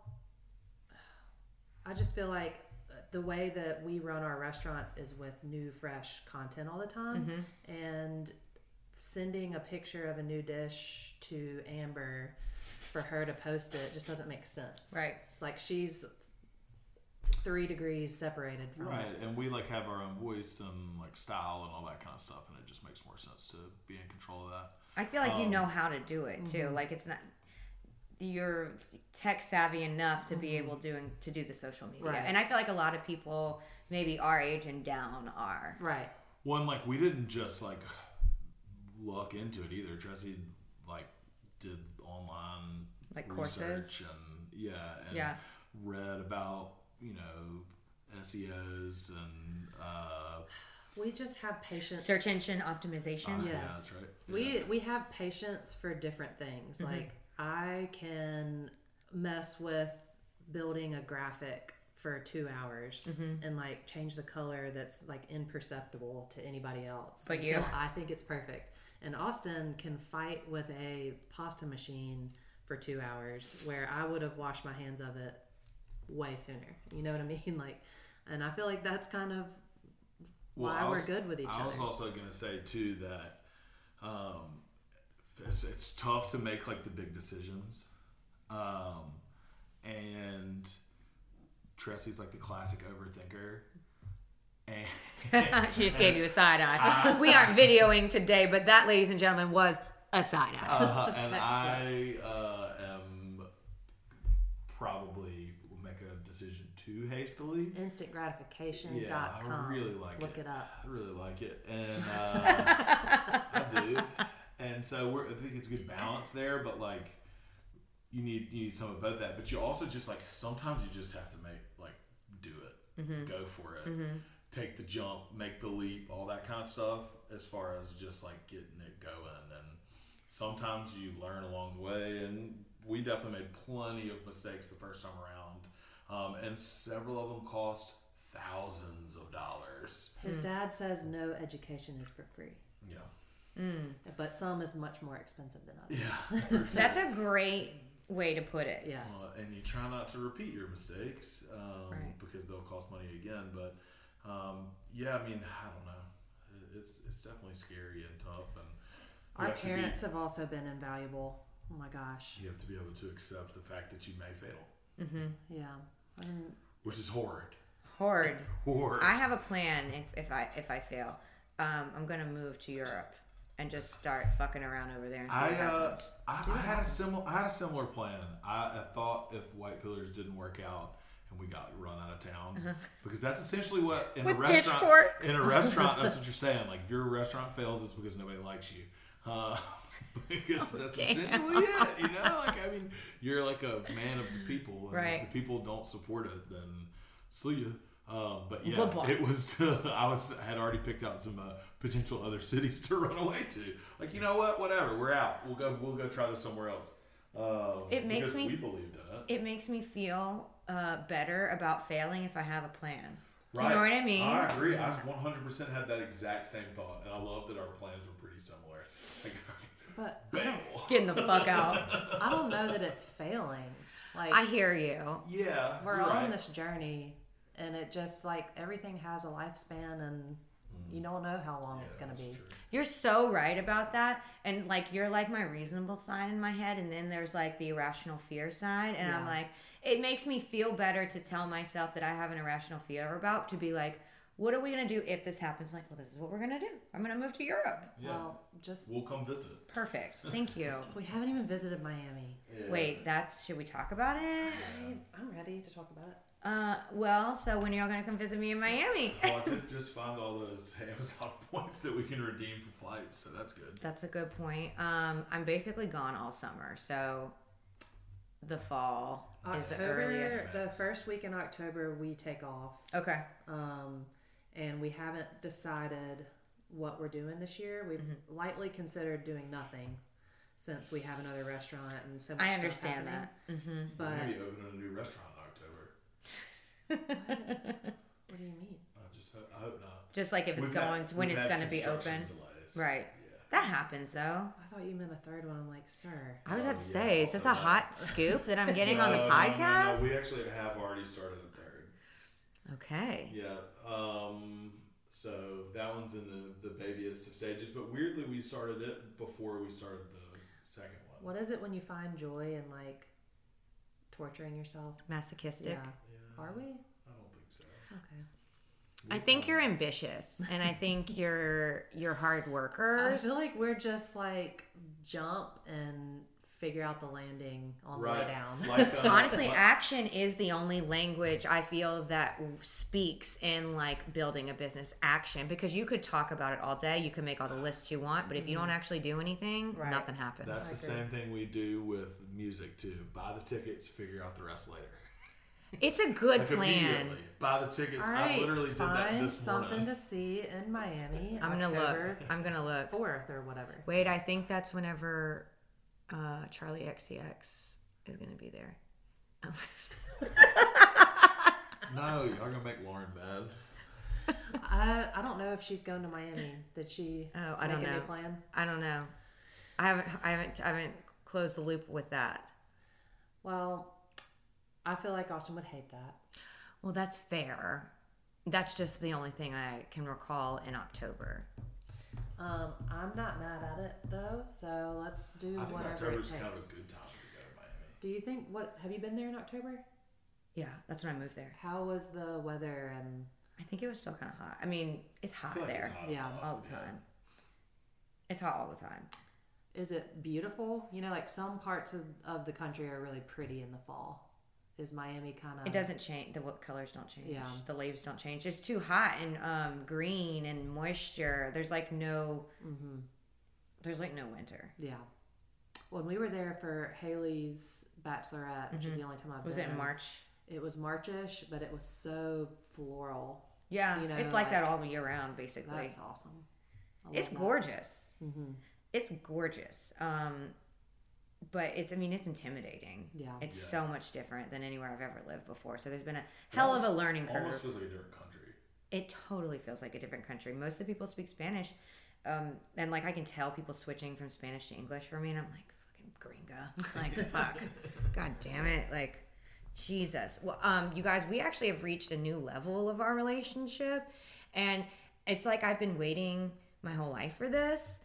I just feel like the way that we run our restaurants is with new, fresh content all the time. And sending a picture of a new dish to Amber for her to post it just doesn't make sense. Right. It's like she's 3 degrees separated from Right, it. and we like have our own voice and like style and all that kind of stuff, and it just makes more sense to be in control of that. I feel like you know how to do it too. Like it's not you're tech savvy enough to be able to do the social media. Right. And I feel like a lot of people maybe our age and down are. Right. One, like, we didn't just like look into it either. Jesse like did online Like research courses? and read about SEOs and We just have patience. Search engine optimization. Yes. yeah, that's right. We have patience for different things. Like I can mess with building a graphic for 2 hours and like change the color that's like imperceptible to anybody else But until you- I think it's perfect. And Austin can fight with a pasta machine for 2 hours where I would have washed my hands of it way sooner. You know what I mean? Like, and I feel like that's kind of why we're good with each I other. was also going to say too that it's tough to make like the big decisions, and Tressy's like the classic overthinker. And She just gave you a side eye. We aren't videoing today, but that, ladies and gentlemen, was a side eye. and I am probably will make a decision too hastily. Instantgratification.com. Yeah, I really like Look it. it up. I really like it, and I do. And so I think it's a good balance there. But like, you need some of both that. But you also just like sometimes you just have to do it, go for it, take the jump, make the leap, all that kind of stuff. As far as just like getting it going, and sometimes you learn along the way. And we definitely made plenty of mistakes the first time around. And several of them cost thousands of dollars. His dad says no education is for free, Yeah. but some is much more expensive than others. Yeah. For sure. That's a great way to put it. Yes. And you try not to repeat your mistakes Right. because they'll cost money again. But yeah, I mean, I don't know. It's definitely scary and tough. And you Our have to be- parents have also been invaluable. Oh my gosh. you have to be able to accept the fact that you may fail, Yeah. And which is horrid. Hard. Horrid. I have a plan if I fail. I'm gonna move to Europe and just start fucking around over there and see I what happens. I had a similar plan. I thought if White Pillars didn't work out and we got run out of town, because that's essentially what in With a restaurant. pitchforks. In a restaurant, that's what you're saying. Like if your restaurant fails, it's because nobody likes you. Because that's essentially it. You know, like I mean, you're like a man of the people, and Right. if the people don't support it, then see ya. But yeah, Goodbye. it was. Had already picked out some potential other cities to run away to. Like you know what? Whatever, we're out. We'll go try this somewhere else. It makes because me- we believed in it. It makes me feel better about failing if I have a plan. Do Right. you know what I mean? I agree. I 100% had that exact same thought, and I love that our plans were pretty similar. Like, But bail. Getting the fuck out. I don't know that it's failing. Like I hear you. Yeah, we're you're on right. this journey, and it just like everything has a lifespan, and you don't know how long it's gonna That's be. true. You're so right about that. And like you're like my reasonable side in my head, and then there's like the irrational fear side, and I'm Yeah. like, it makes me feel better to tell myself that I have an irrational fear about, to be like, what are we gonna do if this happens? I'm like, well, this is what we're gonna do. I'm gonna move to Europe. Yeah, Well, just we'll come visit. Perfect. Thank you. we haven't even visited Miami. Yeah. Wait, should we talk about it? I'm ready to talk about it. Well, so when are y'all gonna come visit me in Miami? Well, I just found all those Amazon points that we can redeem for flights, so that's good. That's a good point. I'm basically gone all summer, so the fall is the earliest. the first week in October, we take off. Okay. And we haven't decided what we're doing this year. We've lightly considered doing nothing since we have another restaurant and so much I stuff understand happening. that. But Maybe opening a new restaurant in October. what do you mean? I hope not. Just like if it's when we've it's had going to be construction open. delays. Right. Yeah. That happens though. I thought you meant a third one. I'm like, sir. I was about to yeah, say, is this a also that. hot scoop that I'm getting on the No, podcast? No, we actually have already started a third. Okay. Yeah. So that one's in the babyest of stages, but weirdly we started it before we started the second one. What is it when you find joy in like torturing yourself? Masochistic. Yeah. Are we? I don't think so. Okay. I think you're ambitious, and I think you're hard workers. I feel like we're just like jump and figure out the landing on the way Right. down. Like, Honestly, like- action is the only language I feel that speaks in like building a business. Action, because you could talk about it all day, you can make all the lists you want, but if you don't actually do anything, Right. nothing happens. That's the agree. same thing we do with music too. Buy the tickets, figure out the rest later. It's a good Like plan. immediately. Buy the tickets. All I right, literally did that find this something morning. to see in Miami. I'm gonna October look. I'm gonna look. 4th or whatever. Wait, I think that's whenever Charlie XCX is gonna be there. No, y'all gonna make Lauren mad. I don't know if she's going to Miami. Did she Oh, I make don't a new know. plan? I don't know. I haven't closed the loop with that. Well, I feel like Austin would hate that. Well, that's fair. That's just the only thing I can recall in October. I'm not mad at it though, so let's do I think whatever October's it kind of takes. a good time to go to Miami. Do you think have you been there in October? Yeah, that's when I moved there. How was the weather and I think it was still kind of hot. I mean, it's I hot feel like there it's hot Yeah, enough, all the time. It's hot all the time. is it beautiful? You know, like some parts of the country are really pretty in the fall. Is Miami kind of? It doesn't change. The colors don't change. Yeah. The leaves don't change. It's too hot and green and moisture. There's like no. There's like no winter. Yeah. When we were there for Haley's bachelorette, which is the only time I've Was been. it in March? It was Marchish, but it was so floral. Yeah, You know, it's like that like- all the year round, basically. That's awesome. I It's love that. gorgeous. It's gorgeous. But it's intimidating. Yeah. It's Yeah. so much different than anywhere I've ever lived before. So there's been a hell of a learning curve. Almost feels like a different country. It totally feels like a different country. Most of the people speak Spanish. And like I can tell people switching from Spanish to English for me, and I'm like, fucking gringa. Like, fuck. God damn it. Like, Jesus. Well, you guys, we actually have reached a new level of our relationship. And it's like I've been waiting my whole life for this.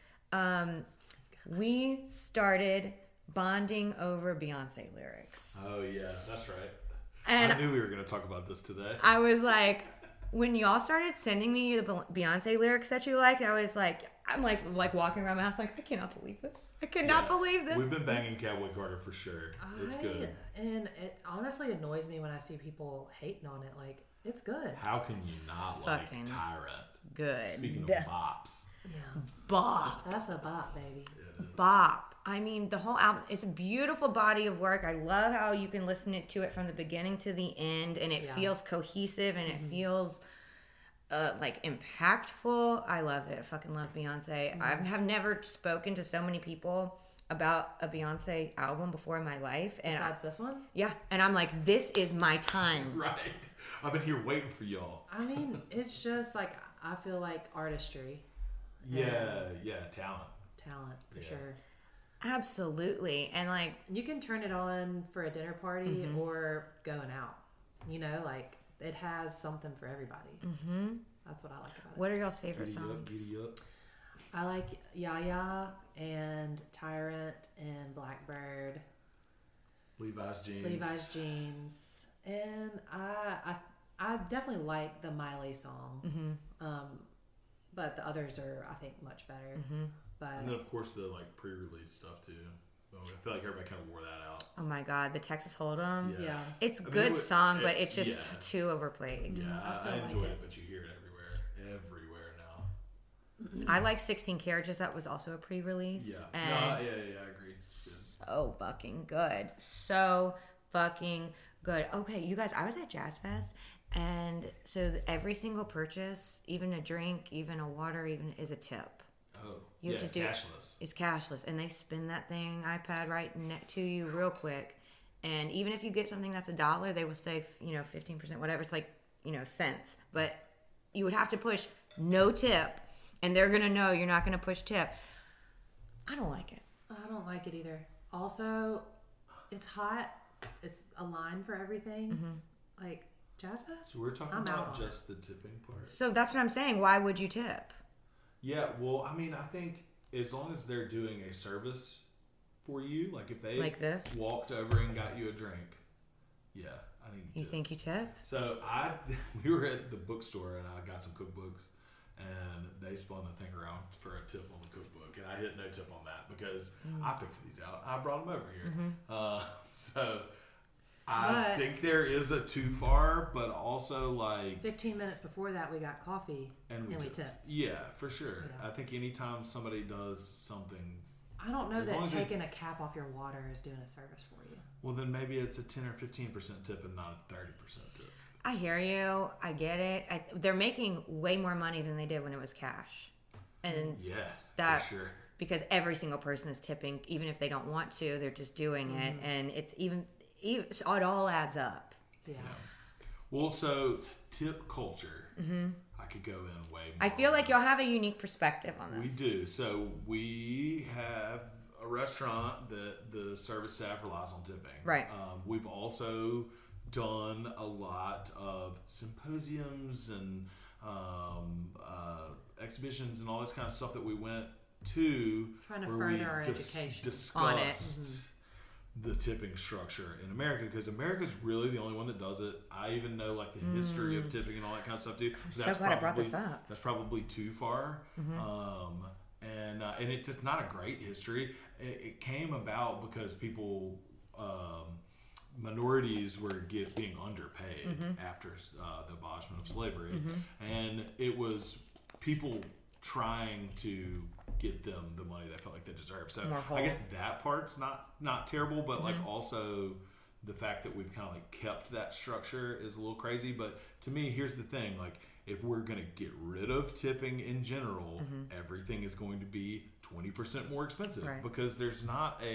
We started bonding over Beyonce lyrics. Oh yeah, that's right. And I knew we were going to talk about this today. I was like, when y'all started sending me the Beyonce lyrics that you liked, I was like, I'm like walking around my house like, I cannot believe this. I cannot believe this. We've been banging Cowboy Carter for sure. It's good. And it honestly annoys me when I see people hating on it. Like, it's good. How can you not like Fucking Tyrant? Good. Speaking of bops. Yeah. Bop. That's a bop, baby. Bop. I mean, the whole album, it's a beautiful body of work. I love how you can listen to it from the beginning to the end, and it feels cohesive, and it feels like impactful. I love it. I fucking love Beyonce. I have never spoken to so many people about a Beyonce album before in my life. And Besides this one? yeah, and I'm like, this is my time. Right. I've been here waiting for y'all. I mean, it's just like, I feel like artistry. Yeah, talent. Talent, for sure. Absolutely. And like, You can turn it on for a dinner party or going out. You know, like, it has something for everybody. Mm-hmm. That's what I like about it. what are y'all's favorite Giddy up, songs? giddy up. I like Yaya and Tyrant and Blackbird, Levi's jeans. Levi's Jeans, and I definitely like the Miley song. But the others are, I think, much better. But And then of course the like pre-release stuff too. I feel like everybody kind of wore that out. Oh my God, the Texas Hold'em. yeah. It's a I mean, good it was- song, but it's just yeah. too overplayed. Yeah, I still I like enjoyed it. it, but you hear it everywhere now. I like 16 Carriages. That was also a pre-release. Yeah. And I agree. It's good. so fucking good. So fucking good. Okay, you guys, I was at Jazz Fest, and so every single purchase, even a drink, even a water, even is a tip. Oh, You yeah, have it's to do cashless. It's cashless, and they spin that thing iPad right to you real quick. And even if you get something that's $1, they will say 15%, whatever. It's like cents, but you would have to push no tip, and they're gonna know you're not gonna push tip. I don't like it. I don't like it either. Also, it's hot. It's a line for everything. Like, Jazz Fest? So we're talking I'm out about on just the tipping part. So that's what I'm saying. Why would you tip? Yeah, well, I mean, I think as long as they're doing a service for you, like if they Like this? walked over and got you a drink, yeah, I think You tip. think you tip? So we were at the bookstore and I got some cookbooks, and they spun the thing around for a tip on the cookbook, and I hit no tip on that because I picked these out. I brought them over here, so I But- think there is a too far, but also like 15 minutes before that, we got coffee and we tipped. tipped. Yeah, for sure. Yeah. I think anytime somebody does something, I don't know As long that as they- taking a cap off your water is doing a service for you. well, then maybe it's a 10 or 15% tip and not a 30% tip. I hear you. I get it. They're making way more money than they did when it was cash. And Yeah, that, for sure. because every single person is tipping, even if they don't want to, they're just doing it. And it's even it all adds up. Yeah. Well, so tip culture. I could go in way more. I feel on like y'all this. have a unique perspective on We this. do. So we have a restaurant that the service staff relies on tipping. Right. We've also done a lot of symposiums and exhibitions and all this kind of stuff that we went to Trying to where we further our education on it. discussed the tipping structure in America, because America's really the only one that does it. I even know like the history of tipping and all that kind of stuff too. so glad I brought this up. That's probably too far. And it's just not a great history. It came about because people, minorities were being underpaid after the abolishment of slavery, and it was people trying to get them the money they felt like they deserved. So More whole. I guess that part's not terrible, but like also the fact that we've kind of like kept that structure is a little crazy. But to me, here's the thing: like if we're gonna get rid of tipping in general, everything is going to be 20% more expensive, Right. because there's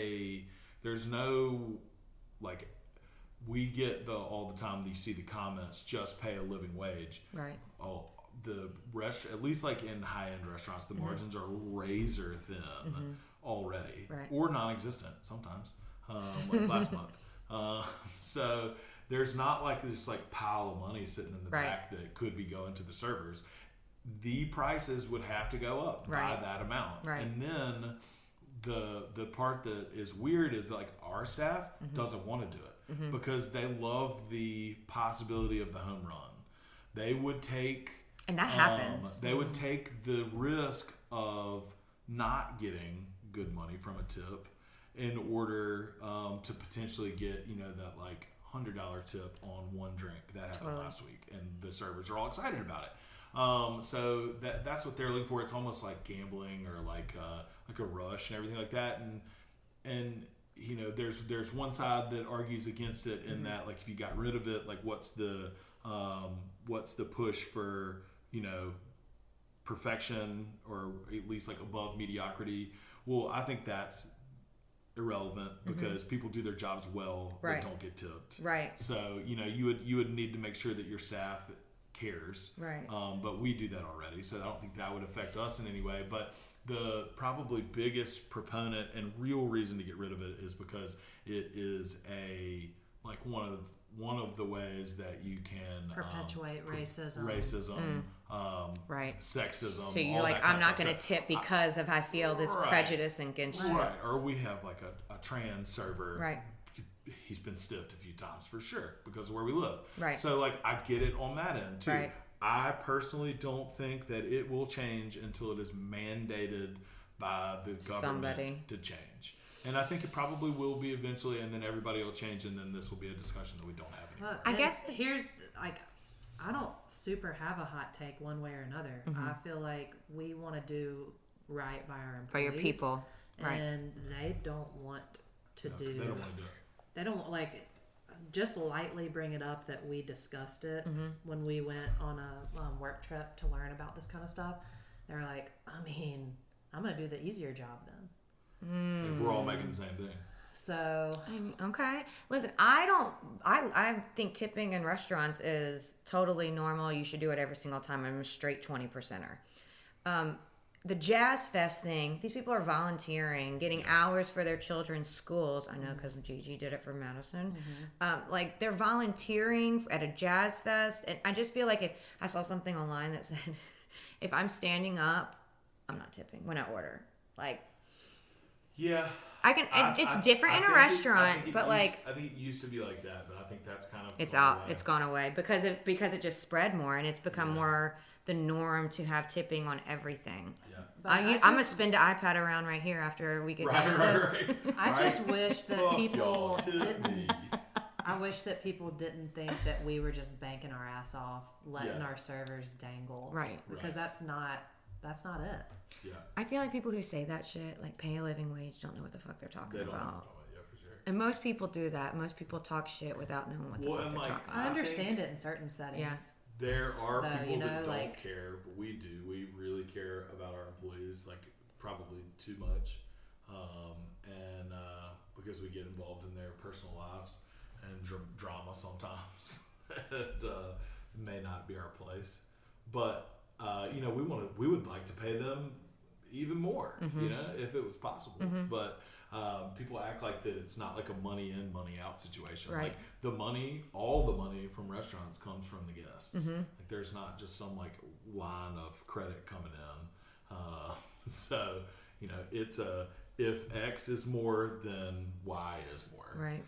no like, we get all the time you see the comments, just pay a living wage. Right. Oh, the at least like in high-end restaurants, the margins are razor thin already, Right. or non-existent sometimes, like last month. So there's not like this like pile of money sitting in the Right. back that could be going to the servers. The prices would have to go up Right. by that amount, Right. and then the part that is weird is that like our staff doesn't want to do it because they love the possibility of the home run. they would take, and that happens. They would take the risk of not getting good money from a tip in order to potentially get, you know, that like $100 tip on one drink that happened last week, and the servers are all excited about it. So that's what they're looking for. It's almost like gambling or like a rush and everything like that. And you know, there's one side that argues against it in that, like, if you got rid of it, like what's the push for, you know, perfection, or at least like above mediocrity? Well, I think that's irrelevant because people do their jobs well Right. that don't get tipped. Right. So, you know, you would need to make sure that your staff cares. Right. But we do that already, so I don't think that would affect us in any way. But the probably biggest proponent and real reason to get rid of it is because it is one of the ways that you can Perpetuate racism. Right. Sexism. So you're all like, that kind I'm of not stuff. going to tip because of I feel this Right. prejudice against you. Right. Or we have like a trans server. Right. He's been stiffed a few times for sure because of where we live. Right. So like I get it on that end too. Right. I personally don't think that it will change until it is mandated by the government Somebody. to change. And I think it probably will be eventually, and then everybody will change, and then this will be a discussion that we don't have anymore. Well, I guess- here's like, I don't super have a hot take one way or another. I feel like we want to do right by our employees. For your people. Right. And they don't want to do. They don't want to do it. They don't like just lightly bring it up that we discussed it when we went on a work trip to learn about this kind of stuff. They're like, I mean, I'm going to do the easier job then. If we're all making the same thing. So Okay. Listen, I think tipping in restaurants is totally normal. You should do it every single time. I'm a straight 20%er. The Jazz Fest thing, these people are volunteering, getting hours for their children's schools. I know because Gigi did it for Madison. Like, they're volunteering at a Jazz Fest. And I just feel like if I saw something online that said, if I'm standing up, I'm not tipping when I order. Like, Yeah. It's different in a restaurant, but I think it used to be like that, but I think that's kind of it's gone out. away. It's gone away because it just spread more, and it's become more the norm to have tipping on everything. Yeah. but I'm gonna spin the iPad around right here after we get done with this. Right. I just wish that Fuck people y'all, tip didn't. me. I wish that people didn't think that we were just banking our ass off, letting Yeah. our servers dangle. Right. Because that's not it. Yeah. I feel like people who say that shit, like pay a living wage, don't know what the fuck they're talking They don't know about. what I'm talking about, yeah, for sure. And most people do that. Most people talk shit without knowing what the Well, fuck and, they're like, talking I about. understand think- it in certain settings. Yes. There are Though, people you know, that don't like- care, but we do. We really care about our employees, like probably too much, and because we get involved in their personal lives and drama sometimes, it may not be our place. But you know, we would like to pay them even more, you know, if it was possible. But people act like that it's not like a money in, money out situation. Right. Like all the money from restaurants comes from the guests. Like there's not just some like line of credit coming in. So, you know, it's if X is more, then Y is more. Right.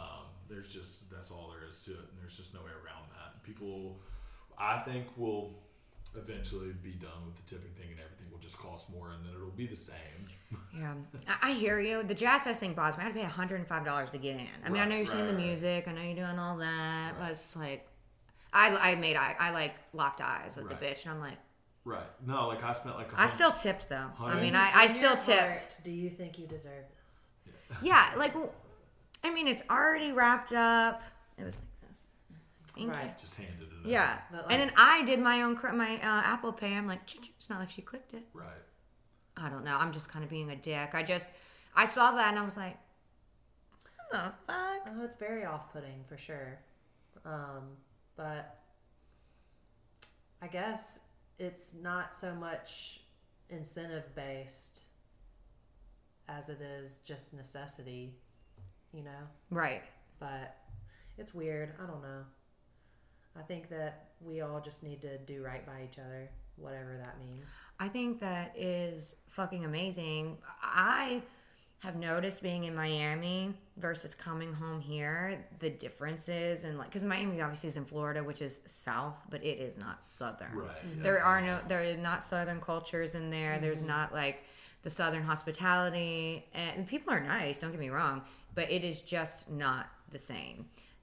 That's all there is to it, and there's just no way around that. People, I think, will eventually be done with the tipping thing, and everything will just cost more, and then it'll be the same. Yeah, I hear you. The Jazz Fest thing bothers me. I had to pay $105 to get in. I mean, I know you're seeing the music. I know you're doing all that. But it's just like, I like locked eyes with the Right. bitch, and I'm like, Right. No, like I spent like I still tipped though. I mean, Hundred- I In still your tipped. heart, do you think you deserve this? Yeah, like, I mean, it's already wrapped up. It was like this. Thank you. Right. just handed it. Yeah, But, like- and then I did my own my Apple Pay. I'm like, it's not like she clicked it. Right. I don't know. I'm just kind of being a dick. I saw that and I was like, what the fuck? Oh, it's very off-putting for sure. But I guess it's not so much incentive-based as it is just necessity, you know? Right. But it's weird. I don't know. I think that we all just need to do right by each other, whatever that means. I think that is fucking amazing. I have noticed being in Miami versus coming home here, the differences, and like, because Miami obviously is in Florida, which is south, but it is not southern. Right. Yeah. There are not southern cultures in there. There's not like the southern hospitality, and people are nice. Don't get me wrong, but it is just not the same.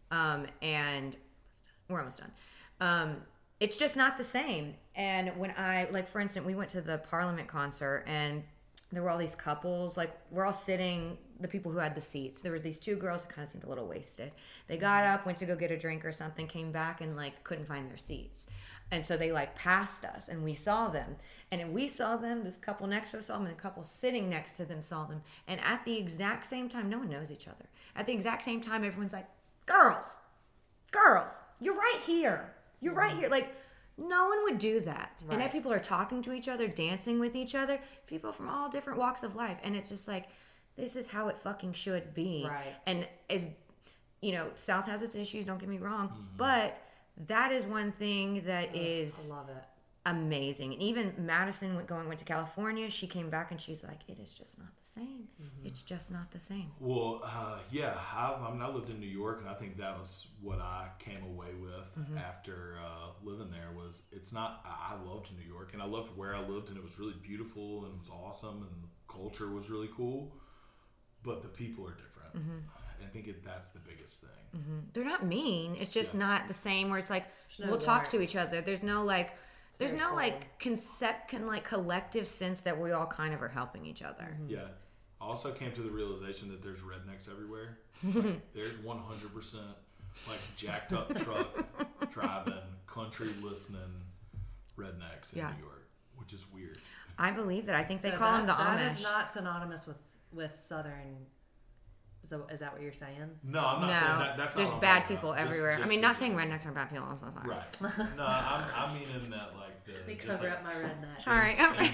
And we're almost done. It's just not the same. And when for instance, we went to the Parliament concert, and there were all these couples, like, we're all sitting, the people who had the seats. There were these two girls who kind of seemed a little wasted. They got up, went to go get a drink or something, came back, and, like, couldn't find their seats. And so they, like, passed us, and we saw them. And then we saw them, this couple next to us saw them, and the couple sitting next to them saw them. And at the exact same time, no one knows each other. At the exact same time, everyone's like, girls, you're right here. You're right here. Like, no one would do that. Right. And if people are talking to each other, dancing with each other, people from all different walks of life. And it's just like, this is how it fucking should be. Right. And as you know, South has its issues, don't get me wrong, but that is one thing that is I love it. amazing. And even Madison went to California, she came back and she's like, it is just not the same. It's just not the same. Well, yeah, I lived in New York, and I think that was what I came away with after living there. Was it's not. I loved New York, and I loved where I lived, and it was really beautiful, and it was awesome, and the culture was really cool. But the people are different. I think that's the biggest thing. They're not mean. It's just not the same. Where it's like no we'll talk warmth. to each other. There's no like. There's very no cold. like collective sense that we all kind of are helping each other. Yeah. I also came to the realization that there's rednecks everywhere. Like, there's 100% like jacked up truck driving, country listening rednecks in Yeah. New York, which is weird. I believe that. I think they So call them the that Amish. is not synonymous with Southern. So is that what you're saying? No, I'm not saying that. That's not there's what I'm bad talking people about. Just- everywhere. I just mean, in not saying general. rednecks are bad people. I'm so sorry. Right. No, I'm meaning that like the. Let me just cover like, up my redneck. Sorry. in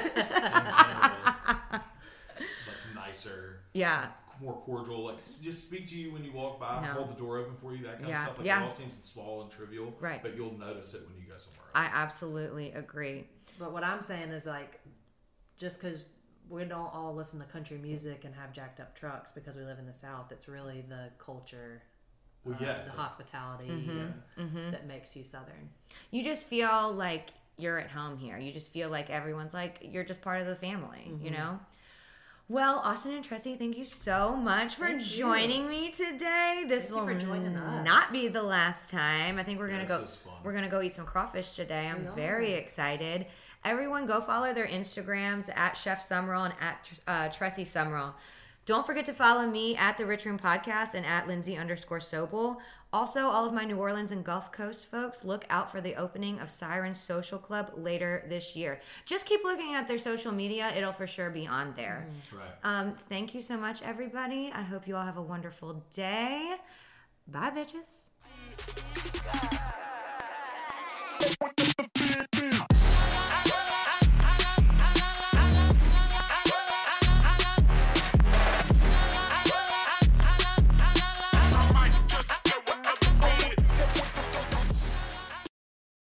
general, like nicer, Yeah. more cordial. Like just speak to you when you walk by, No. hold the door open for you, that kind Yeah. of stuff. Like Yeah. it all seems small and trivial, Right. But you'll notice it when you go somewhere else. I absolutely agree. But what I'm saying is like, just because we don't all listen to country music and have jacked up trucks because we live in the South, it's really the culture, Well, yeah, the it's hospitality that makes you Southern. You just feel like you're at home here. You just feel like everyone's like, you're just part of the family, you know? Well, Austin and Tressie, thank you so much for Thank you. joining me today. This Thank you will for joining us. not be the last time. I think we're gonna this go. was fun. We're gonna go eat some crawfish today. I'm We are. very excited. Everyone, go follow their Instagrams at Chef Summerall and at Tressie Summerall. Don't forget to follow me at the Rich Room Podcast and at Lindsay_Sobel. Also, all of my New Orleans and Gulf Coast folks, look out for the opening of Siren Social Club later this year. Just keep looking at their social media. It'll for sure be on there. Right. Thank you so much, everybody. I hope you all have a wonderful day. Bye, bitches.